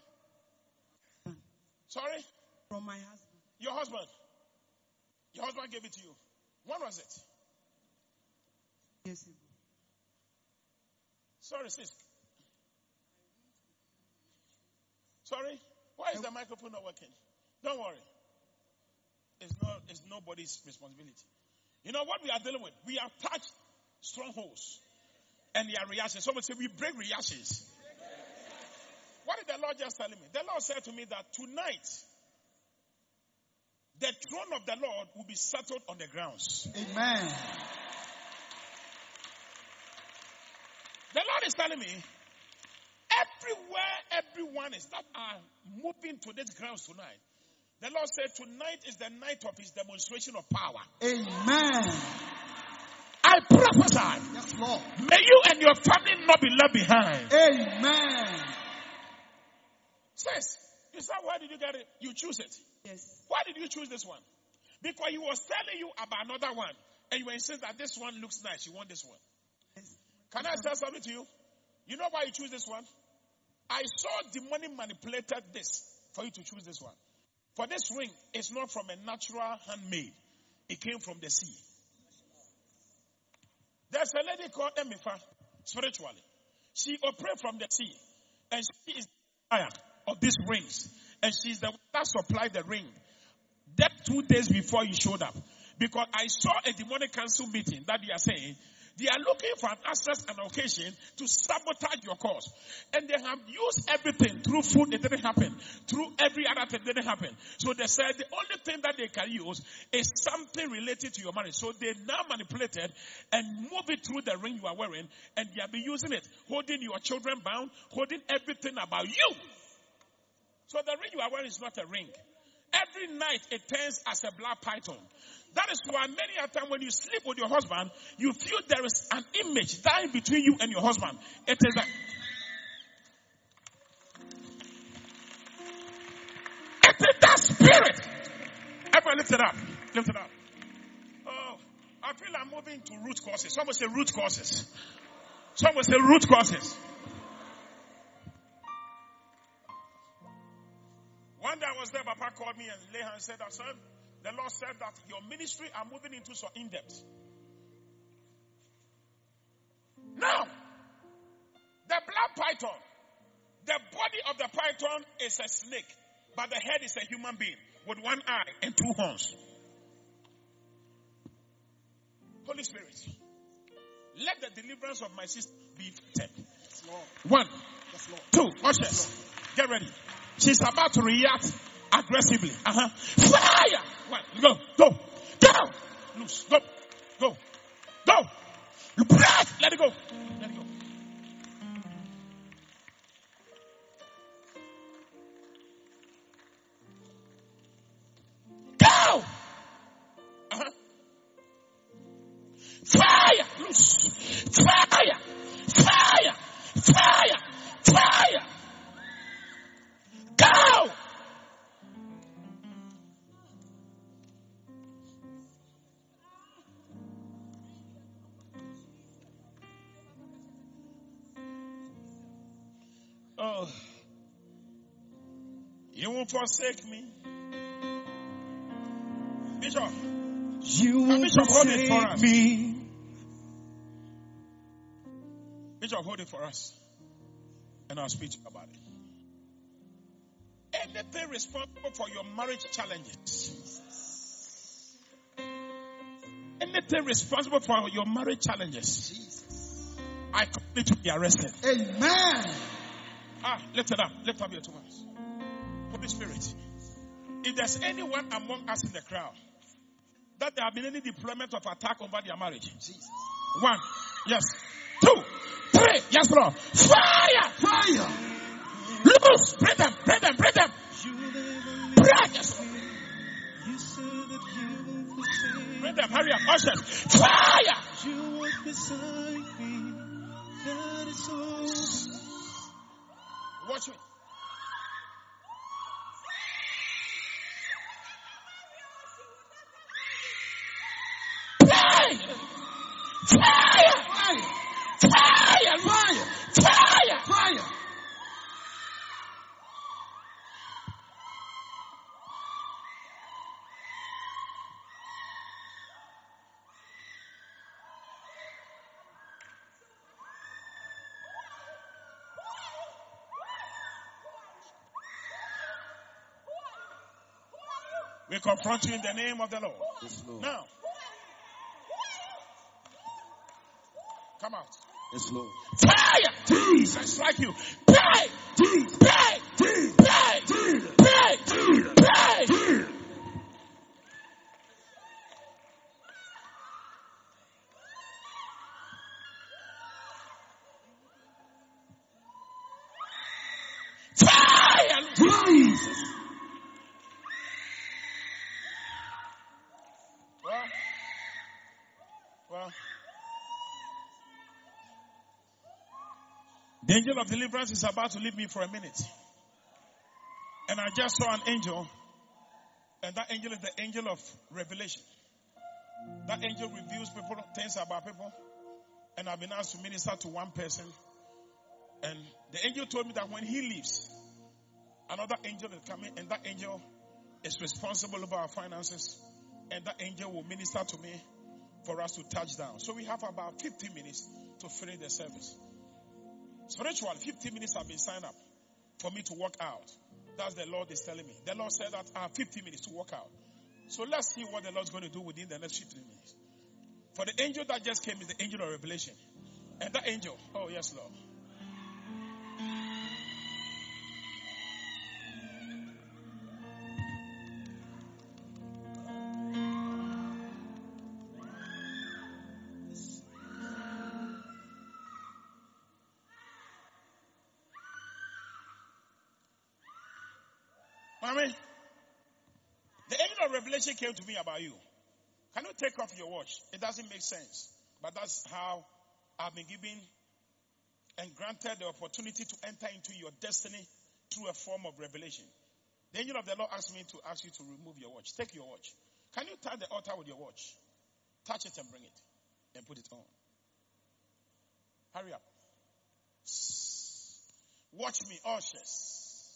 A: Sorry?
G: From my husband.
A: Your husband? Your husband gave it to you. When was it?
G: Yes.
A: Sorry, sis. Sorry? Why is the microphone not working? Don't worry. It's not. It's nobody's responsibility. You know what we are dealing with? We attach strongholds and their reactions. Someone say we break reactions. What did the Lord just tell me? The Lord said to me that tonight, the throne of the Lord will be settled on the grounds.
E: Amen.
A: The Lord is telling me, everywhere everyone is that are moving to this grounds tonight, the Lord said tonight is the night of his demonstration of power.
E: Amen.
A: I prophesy.
E: Yes, Lord.
A: May you and your family not be left behind.
E: Amen.
A: Says, you said, where did you get it? You choose it.
G: Yes.
A: Why did you choose this one? Because he was telling you about another one. And you were insisting that this one looks nice. You want this one.
G: Yes.
A: Can I say something to you? You know why you choose this one? I saw the money manipulated this for you to choose this one. For this ring is not from a natural handmade. It came from the sea. There's a lady called Emifa, spiritually. She operates from the sea. And she is the buyer of these rings. And she's the one that supplied the ring. That two days before you showed up. Because I saw a demonic council meeting that they are saying, they are looking for an access and occasion to sabotage your cause. And they have used everything. Through food, it didn't happen. Through every other thing, it didn't happen. So they said the only thing that they can use is something related to your marriage. So they now manipulated and move it through the ring you are wearing. And they have been using it. Holding your children bound. Holding everything about you. So the ring you are wearing is not a ring. Every night it turns as a black python. That is why many a time when you sleep with your husband, you feel there is an image dying between you and your husband. It is a it is that spirit. Everyone lift it up. Lift it up. Oh, I feel I'm moving to root causes. Someone say root causes. Someone say root causes. One day I was there, Papa called me and lay hand and said, son, the Lord said that your ministry are moving into some in-depth. Now, the black python, the body of the python is a snake, but the head is a human being with one eye and two horns. Holy Spirit, let the deliverance of my sister be effected. Yes, One, yes, two, ushers, get ready. She's about to react aggressively. Uh-huh. Fire! One, go, go, go! Loose, go, go, go! Breath! Let it go. Let it go. Go! Uh-huh. Fire! Loose! Fire! Fire! Fire! Fire! Go! Oh, you won't forsake me, Bishop.
E: You won't
A: Bishop, hold it for
E: forsake
A: us.
E: me.
A: Bishop, hold it for us, and I'll speak about it. Anything responsible for your marriage challenges. Anything responsible for your marriage challenges. I call it to be arrested.
E: Amen.
A: Ah, lift it up. Lift up your two hands. Holy Spirit, if there's anyone among us in the crowd that there have been any deployment of attack over their marriage. Jesus. One. Yes. Two. Three. Yes, Lord. Fire!
E: Fire!
A: Loose! Bring them! Bring them! Bring them! Break! Yes, Lord. Bring them! Hurry up! Ushers! Fire!
C: You walk beside me. That is all.
A: Watch me. Fire! Fire! Fire! Fire! Fire! Fire! Fire! We confront you in the name of the Lord.
E: Yes, Lord.
A: Now, Come out.
C: Yes, Lord.
A: Fire!
C: Jesus.
A: I strike you. Pray!
C: Jesus.
A: Pray!
C: Jesus.
A: Pray!
C: Jesus.
A: Pray!
C: Jesus.
A: Pray!
C: Jesus.
A: Fire!
C: Jesus.
A: Well, well. The angel of deliverance is about to leave me for a minute. And I just saw an angel. And that angel is the angel of revelation. That angel reveals people things about people. And I've been asked to minister to one person. And the angel told me that when he leaves, another angel is coming. And that angel is responsible over our finances. And that angel will minister to me for us to touch down. So we have about fifteen minutes to finish the service. Spiritually, fifteen minutes have been signed up for me to walk out. That's the Lord is telling me. The Lord said that I have fifteen minutes to walk out. So let's see what the Lord's going to do within the next fifteen minutes. For the angel that just came is the angel of revelation. And that angel, oh yes, Lord. Mommy, the angel of revelation came to me about you. Can you take off your watch? It doesn't make sense. But that's how I've been given and granted the opportunity to enter into your destiny through a form of revelation. The angel of the Lord asked me to ask you to remove your watch. Take your watch. Can you touch the altar with your watch? Touch it and bring it. And put it on. Hurry up. Watch me, ushers.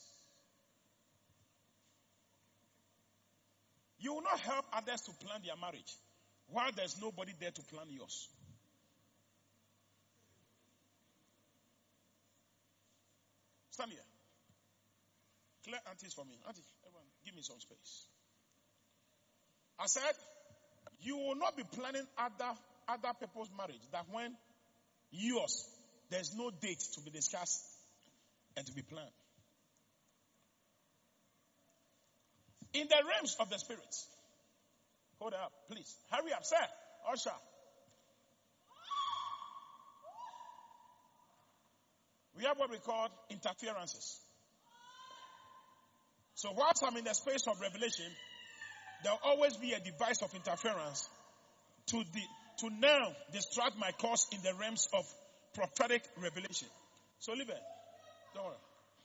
A: You will not help others to plan their marriage while there's nobody there to plan yours. Stand here. Clear aunties for me. Auntie, everyone, give me some space. I said, you will not be planning other, other people's marriage that when yours, there's no date to be discussed and to be planned. In the realms of the spirit. Hold up, please. Hurry up, sir. Usher. We have what we call interferences. So whilst I'm in the space of revelation, there will always be a device of interference to the, to now distract my course in the realms of prophetic revelation. So leave it. Don't worry.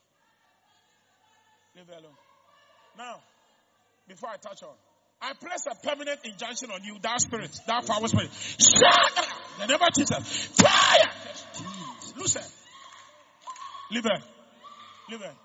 A: Leave it alone. Now, before I touch on, I place a permanent injunction on you, that spirit, that power spirit. Shut up! The name of Jesus. Fire! Loosen. Leave her. Leave her.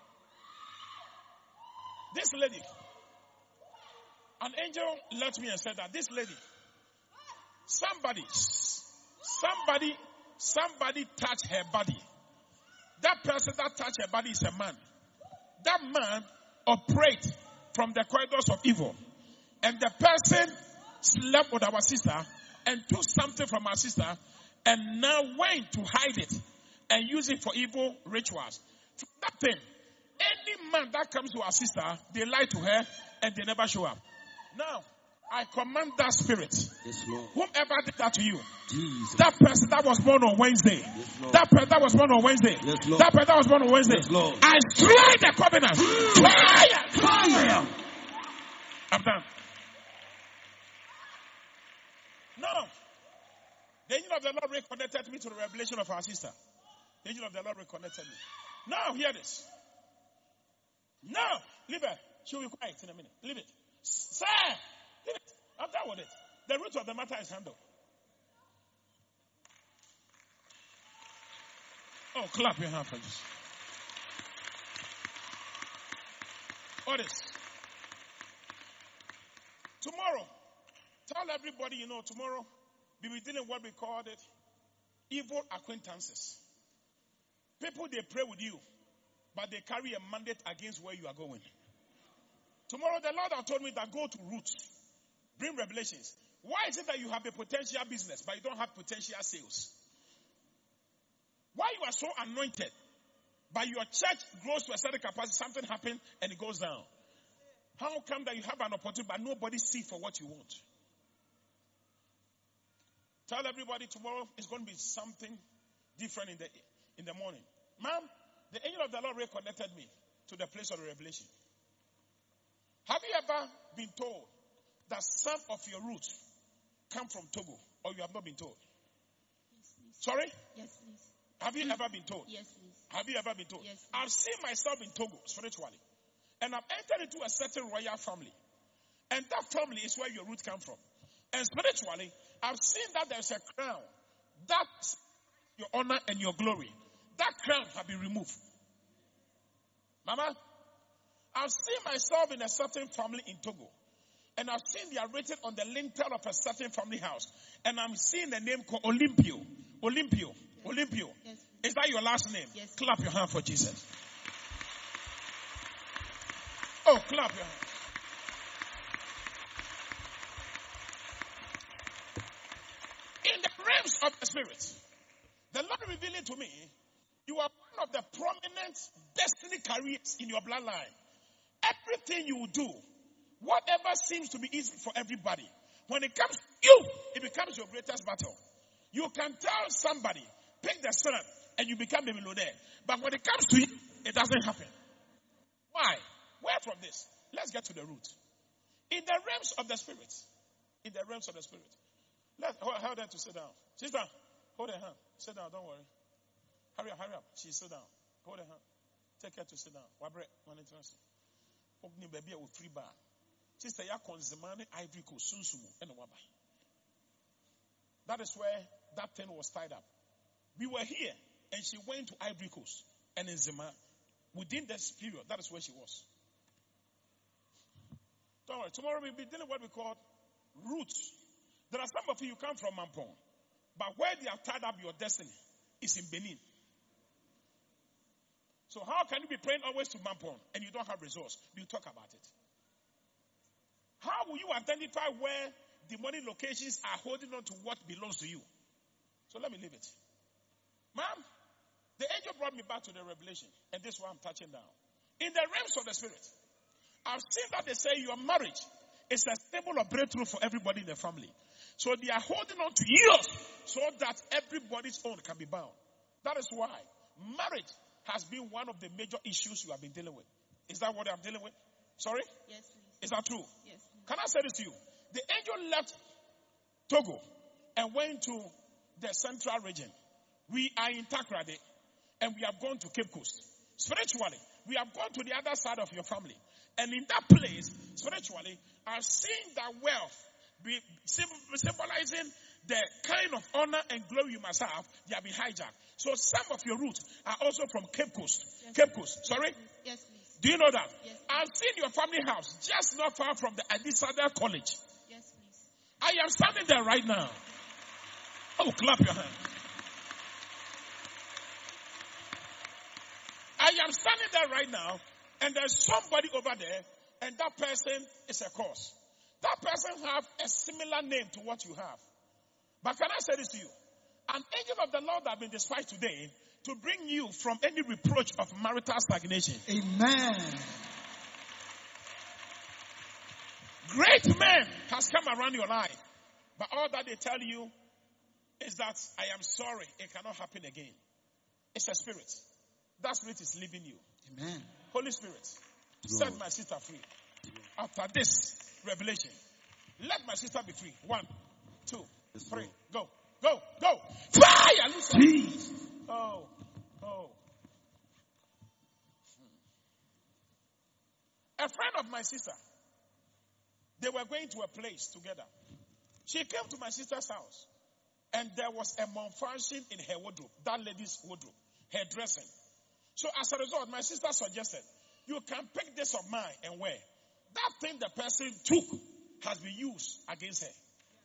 A: This lady, an angel left me and said that this lady, somebody, somebody, somebody touched her body. That person that touched her body is a man. That man operates from the corridors of evil. And the person slept with our sister and took something from our sister and now went to hide it and use it for evil rituals. That thing, any man that comes to our sister, they lie to her and they never show up. Now, I command that spirit.
C: Yes, Lord.
A: Whomever did that to you,
C: Jesus.
A: that person that was born on Wednesday,
C: Yes, Lord.
A: that person that was born on Wednesday,
C: Yes, Lord.
A: that person that was born on Wednesday,
C: Yes, Lord.
A: I strike the covenant. Fire!
C: Fire!
A: I'm done. No. The angel of the Lord reconnected me to the revelation of our sister. The angel of the Lord reconnected me. Now, hear this. Now, leave it. She'll be quiet in a minute. Leave it. Sir, leave it. I'm done with it. The root of the matter is handled. Oh, clap your hand for this. What is? Tomorrow, tell everybody, you know, tomorrow, we will be dealing with what we called it evil acquaintances. People, they pray with you, but they carry a mandate against where you are going. Tomorrow, the Lord has told me that go to roots, bring revelations. Why is it that you have a potential business, but you don't have potential sales? Why you are so anointed, but your church grows to a certain capacity, something happens and it goes down? How come that you have an opportunity but nobody see for what you want? Tell everybody tomorrow is going to be something different in the in the morning. Ma'am, the angel of the Lord reconnected me to the place of the revelation. Have you ever been told that some of your roots come from Togo, or you have not been told?
H: Yes, please.
A: Sorry?
H: Yes, please.
A: Have you ever been told?
H: Yes, please.
A: Have you ever been told?
H: Yes, please.
A: I've seen myself in Togo spiritually. And I've entered into a certain royal family. And that family is where your roots come from. And spiritually, I've seen that there's a crown. That's your honor and your glory. That crown has been removed. Mama, I've seen myself in a certain family in Togo. And I've seen they are written on the lintel of a certain family house. And I'm seeing the name called Olympio. Olympio. Yes. Olympio.
H: Yes.
A: Is that your last name?
H: Yes.
A: Clap your hand for Jesus. Oh, clap your hand. In the realms of the spirit, the Lord revealing to me, you are one of the prominent destiny carriers in your bloodline. Everything you do, whatever seems to be easy for everybody, when it comes to you, it becomes your greatest battle. You can tell somebody, pick the sun, and you become a millionaire. But when it comes to you, it doesn't happen. Why? Where from this? Let's get to the root. In the realms of the spirit, in the realms of the spirit, let's hold her to sit down. Sister, hold her hand. Sit down, don't worry. Hurry up, hurry up. She sit down. Hold her hand. Take her to sit down. Wabre, one interesting. Ogni baby a free bar. Sister, ya konzimane Ivory Coast sunsumu ene wabai. That is where that thing was tied up. We were here, and she went to Ivory Coast and in Zima. Within this period, that is where she was. Don't worry. Tomorrow we'll be dealing with what we call roots. There are some of you who come from Mampong, but where they have tied up your destiny is in Benin. So how can you be praying always to Mampong and you don't have resource? We'll talk about it. How will you identify where the money locations are holding on to what belongs to you? So let me leave it. Ma'am, the angel brought me back to the revelation, and this is why I'm touching down. In the realms of the spirit, I've seen that they say your marriage is a symbol of breakthrough for everybody in the family. So they are holding on to yours so that everybody's own can be bound. That is why marriage has been one of the major issues you have been dealing with. Is that what I'm dealing with? Sorry?
H: Yes, please.
A: Is that true?
H: Yes, please.
A: Can I say this to you? The angel left Togo and went to the central region. We are in Takrade and we have gone to Cape Coast. Spiritually, we have gone to the other side of your family. And in that place, spiritually, I've seen that wealth be symbolizing the kind of honor and glory you must have. They have been hijacked. So some of your roots are also from Cape Coast.
H: Yes,
A: Cape Coast, sorry?
H: Yes, please.
A: Do you know that?
H: Yes,
A: I've seen your family house just not far from the Adisada College.
H: Yes, please.
A: I am standing there right now. Oh, clap your hand. I am standing there right now, and there's somebody over there, and that person is a cause. That person have a similar name to what you have. But can I say this to you? An angel of the Lord has been dispatched today to bring you from any reproach of marital stagnation.
E: Amen.
A: Great men has come around your life, but all that they tell you is that I am sorry, it cannot happen again. It's a spirit. That spirit is leaving you.
E: Amen.
A: Holy Spirit, set my sister free. After this revelation, let my sister be free. One, two, three, go, go, go. Fire! Listen. Oh, oh. A friend of my sister, they were going to a place together. She came to my sister's house, and there was a malfunction in her wardrobe, that lady's wardrobe, her dressing. So as a result, my sister suggested, you can pick this of mine and wear. That thing the person took has been used against her.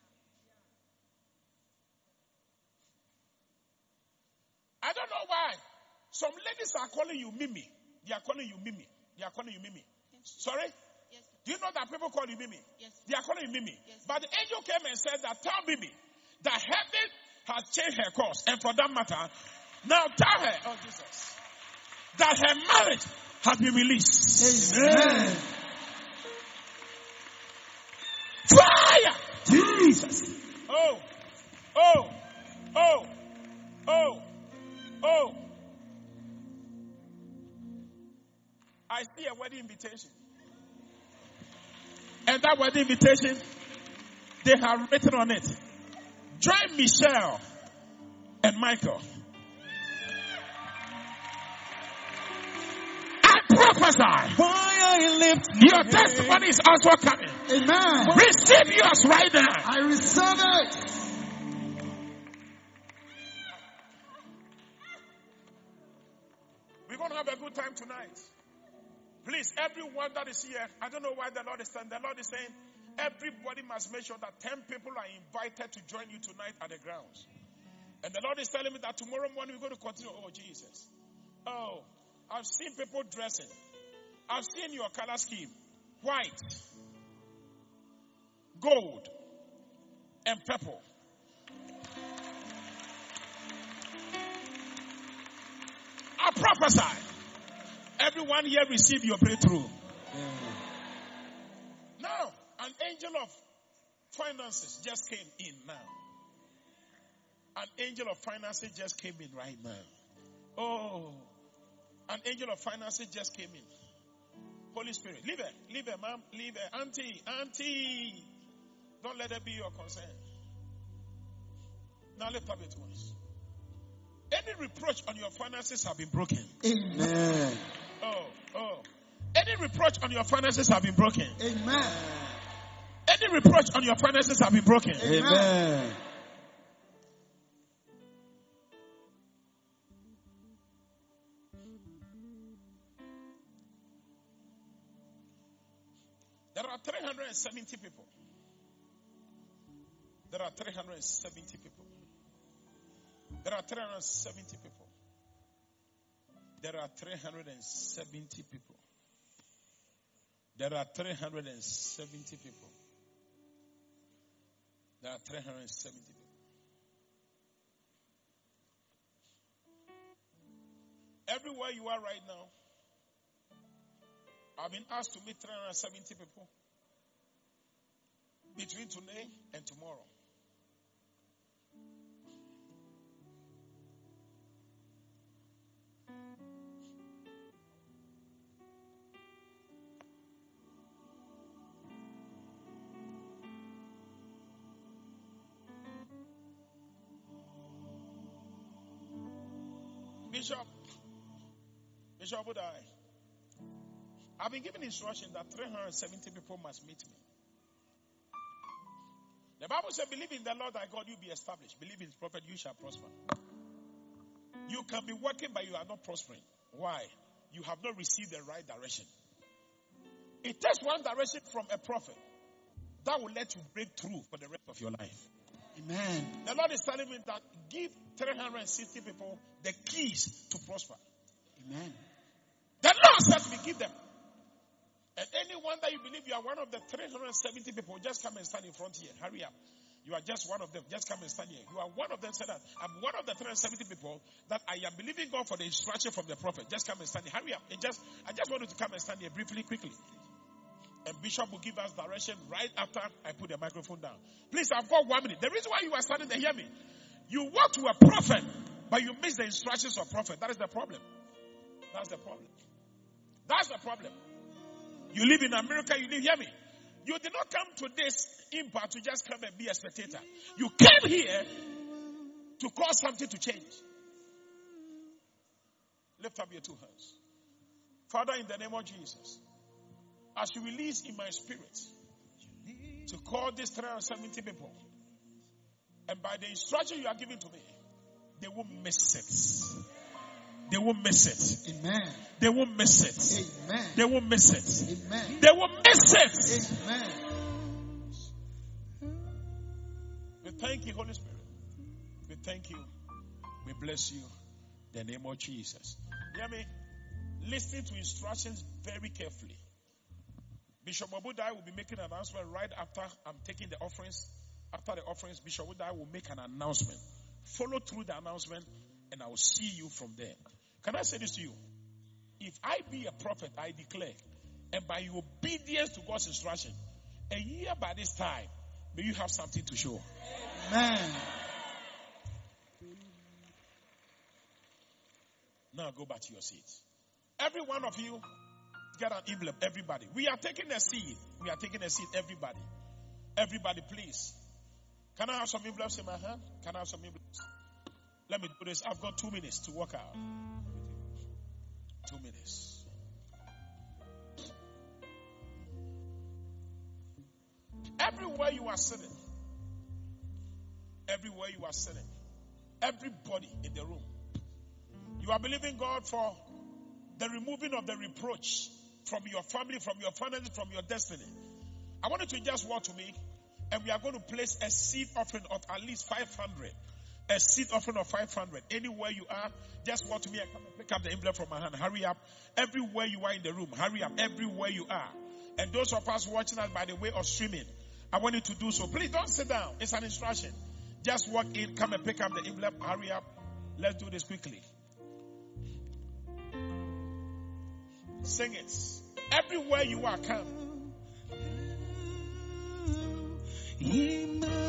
A: I don't know why. Some ladies are calling you Mimi. They are calling you Mimi. They are calling you Mimi.
H: Yes.
A: Sorry?
H: Yes.
A: Do you know that people call you Mimi?
H: Yes.
A: They are calling you Mimi.
H: Yes.
A: But the angel came and said that tell Mimi that heaven has changed her course. And for that matter, Now tell her, oh Jesus, that her marriage has been released.
E: Amen.
A: Fire!
E: Jesus.
A: Oh, oh, oh, oh, oh. I see a wedding invitation. And that wedding invitation, they have written on it, join Michelle and Michael. I prophesy.
E: Why I lift
A: Your testimony is also coming.
E: Amen.
A: Receive yours right now.
E: I receive it.
A: We're going to have a good time tonight. Please, everyone that is here, I don't know why the Lord is saying, the Lord is saying, everybody must make sure that ten people are invited to join you tonight at the grounds. And the Lord is telling me that tomorrow morning we're going to continue. Oh, Jesus. Oh, I've seen people dressing. I've seen your color scheme. White, gold, and purple. I prophesy. Everyone here receive your breakthrough. Now, an angel of finances just came in now. An angel of finances just came in right now. Oh, an angel of finances just came in. Holy Spirit, leave her, leave her, ma'am, leave her. Auntie, auntie. Don't let her be your concern. Now lift up your voice. Any reproach on your finances have been broken.
E: Amen.
A: Oh, oh. Any reproach on your finances have been broken.
E: Amen.
A: Any reproach on your finances have been broken.
E: Amen.
A: There are three hundred seventy people. There are three hundred seventy people. There are three hundred seventy people. There are three hundred seventy people. There are three hundred seventy people. There are three hundred seventy people. Everywhere you are right now, I've been asked to meet three hundred seventy people between today and tomorrow. Bishop, Bishop Budai, I've been given instruction that three hundred seventy people must meet me. The Bible says, believe in the Lord thy God, you be established. Believe in his prophet, you shall prosper. You can be working, but you are not prospering. Why? You have not received the right direction. It takes one direction from a prophet that will let you break through for the rest of your life.
E: Amen.
A: The Lord is telling me that give three hundred sixty people the keys to prosper.
E: Amen.
A: The Lord said to me, give them. And anyone that you believe you are one of the three hundred seventy people, just come and stand in front here. Hurry up. You are just one of them. Just come and stand here. You are one of them. Said that I'm one of the three hundred seventy people that I am believing God for the instruction from the prophet. Just come and stand here. Hurry up. And just, I just want you to come and stand here briefly, quickly. And Bishop will give us direction right after I put the microphone down. Please, I've got one minute. The reason why you are standing there, hear me. You walk to a prophet, but you miss the instructions of prophet. That is the problem. That's the problem. That's the problem. You live in America, you live, hear me. You did not come to this impact to just come and be a spectator. You came here to cause something to change. Lift up your two hands. Father, in the name of Jesus, as you release in my spirit to call these three hundred seventy people, and by the instruction you are giving to me, they will miss it. They will miss it.
E: Amen.
A: They will miss it.
E: Amen.
A: They will miss it.
E: Amen.
A: They will miss it.
E: Amen.
A: We thank you, Holy Spirit. We thank you. We bless you. In the name of Jesus. Hear me? Listen to instructions very carefully. Bishop Mabudai will be making an announcement right after I'm taking the offerings. After the offerings, Bishop Mabudai will make an announcement. Follow through the announcement and I will see you from there. Can I say this to you? If I be a prophet, I declare, and by your obedience to God's instruction, a year by this time, may you have something to show.
E: Amen.
A: Now go back to your seats. Every one of you, get an envelope. Everybody. We are taking a seat. We are taking a seat. Everybody. Everybody, please. Can I have some envelopes in my hand? Can I have some envelopes? Let me do this. I've got two minutes to walk out. Two minutes. Everywhere you are sitting, everywhere you are sitting, everybody in the room, you are believing God for the removing of the reproach from your family, from your finances, from your destiny. I want you to just walk to me, and we are going to place a seed offering of at least five hundred. A seed offering of five hundred. Anywhere you are, just walk to me and come and pick up the envelope from my hand. Hurry up. Everywhere you are in the room, hurry up. Everywhere you are. And those of us watching us by the way of streaming, I want you to do so. Please don't sit down. It's an instruction. Just walk in, come and pick up the envelope. Hurry up. Let's do this quickly. Sing it. Everywhere you are, come.
D: Emmanuel,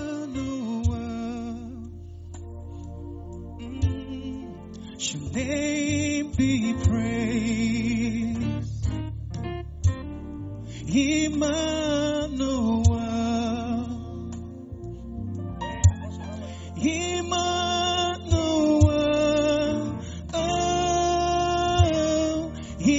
D: mm, shall name be praised. Emmanuel, Emmanuel, oh,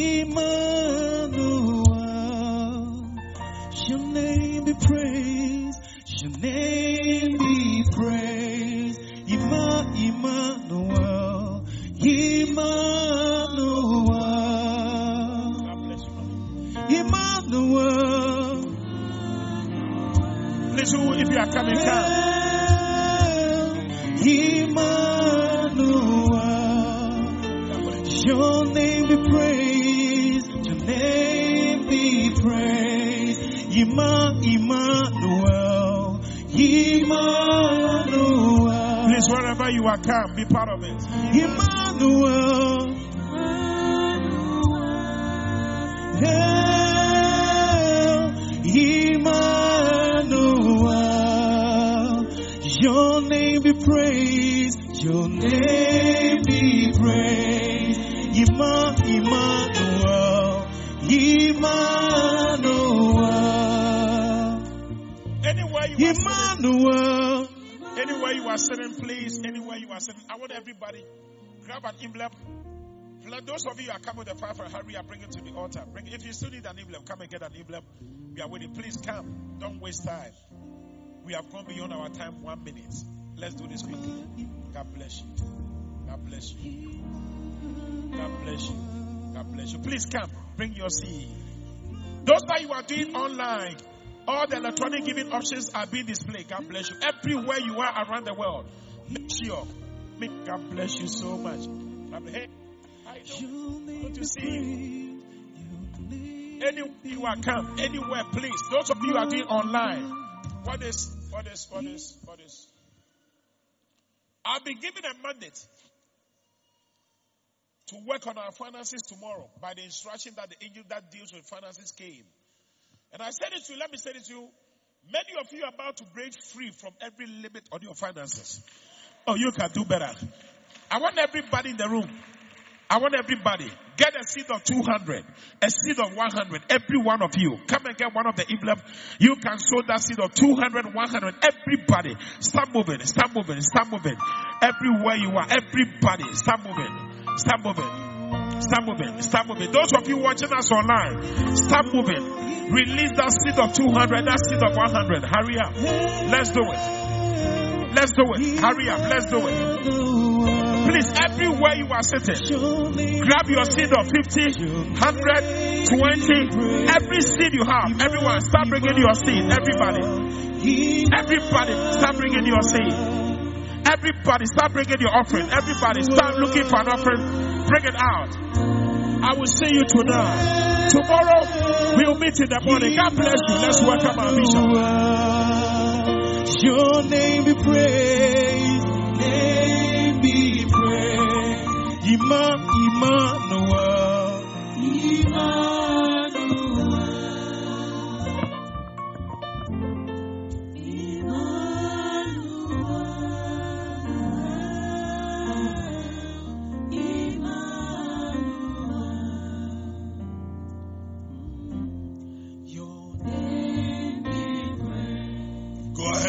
D: Emmanuel, shall name be praised. Your name be praised. Emma, Emmanuel, Emmanuel, Emmanuel.
A: Please, who, if you are coming, come.
D: Emmanuel, your name be praised. Your name be praised. Emma, Emmanuel. Emmanuel.
A: Please, wherever you are, come, be part of it.
D: Emmanuel. Emmanuel. Your name be praised. Your name be praised. Emma, Emmanuel. Emmanuel.
A: Anywhere you are
D: Emmanuel.
A: sitting, anywhere you are sitting, please, anywhere you are sitting, I want everybody grab an envelope. Let those of you who are coming with the five, hurry up, bring it to the altar. Bring it. If you still need an envelope, come and get an envelope. We are waiting. Please come. Don't waste time. We have gone beyond our time. One minute. Let's do this quickly. God bless you. God bless you. God bless you. God bless you. Please come. Bring your seed. Those that you are doing online, all the electronic giving options are being displayed. God bless you. Everywhere you are around the world, make sure. Make God bless you so much. Hey, I know. Good to see you. Anywhere you are, come. Anywhere, please. Those of you who are doing online. What is, what is, what is, what is? I'll be given a mandate to work on our finances tomorrow by the instruction that the angel that deals with finances came. And I said it to you, let me say it to you. Many of you are about to break free from every limit on your finances. Oh, you can do better. I want everybody in the room. I want everybody. Get a seed of two hundred. A seed of one hundred. Every one of you. Come and get one of the envelopes. You can sow that seed of two hundred, one hundred. Everybody. Start moving. Start moving. Start moving. Everywhere you are. Everybody. Start moving. Start moving. Start moving. Start moving. Those of you watching us online. Start moving. Release that seed of two hundred. That seed of one hundred. Hurry up. Let's do it. Let's do it. Hurry up. Let's do it. Please, everywhere you are sitting, grab your seed of fifty, one hundred, twenty, every seed you have. Everyone, start bringing your seed. Everybody. Everybody, start bringing your seed. Everybody, start bringing your offering. Everybody, start looking for an offering. Bring it out. I will see you tonight. Tomorrow, we'll meet in the morning. God bless you. Let's welcome our bishop.
D: Your name be praised. Name be praised.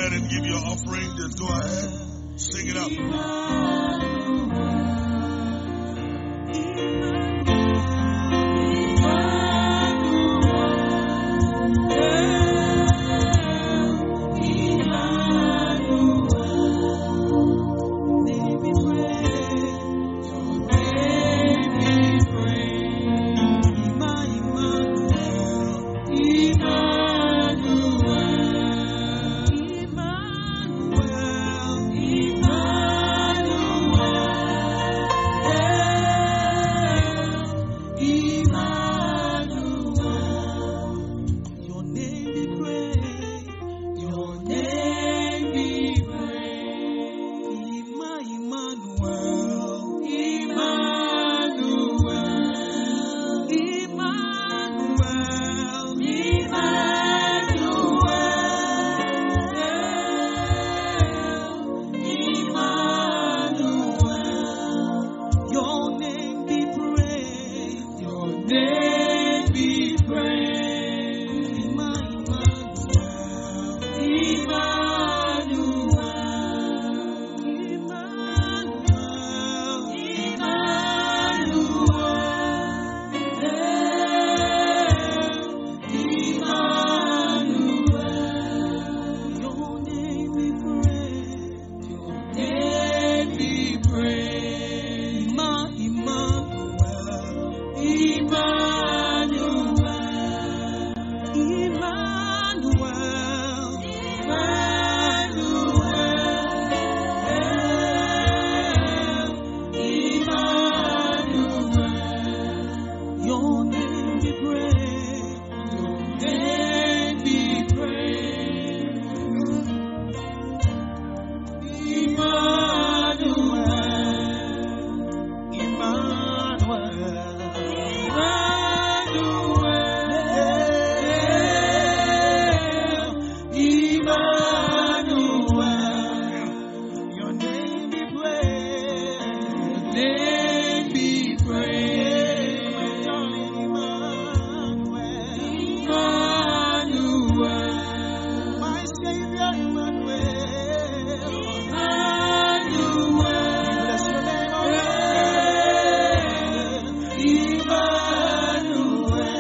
I: ahead and give your offering. Just go ahead. Sing it up.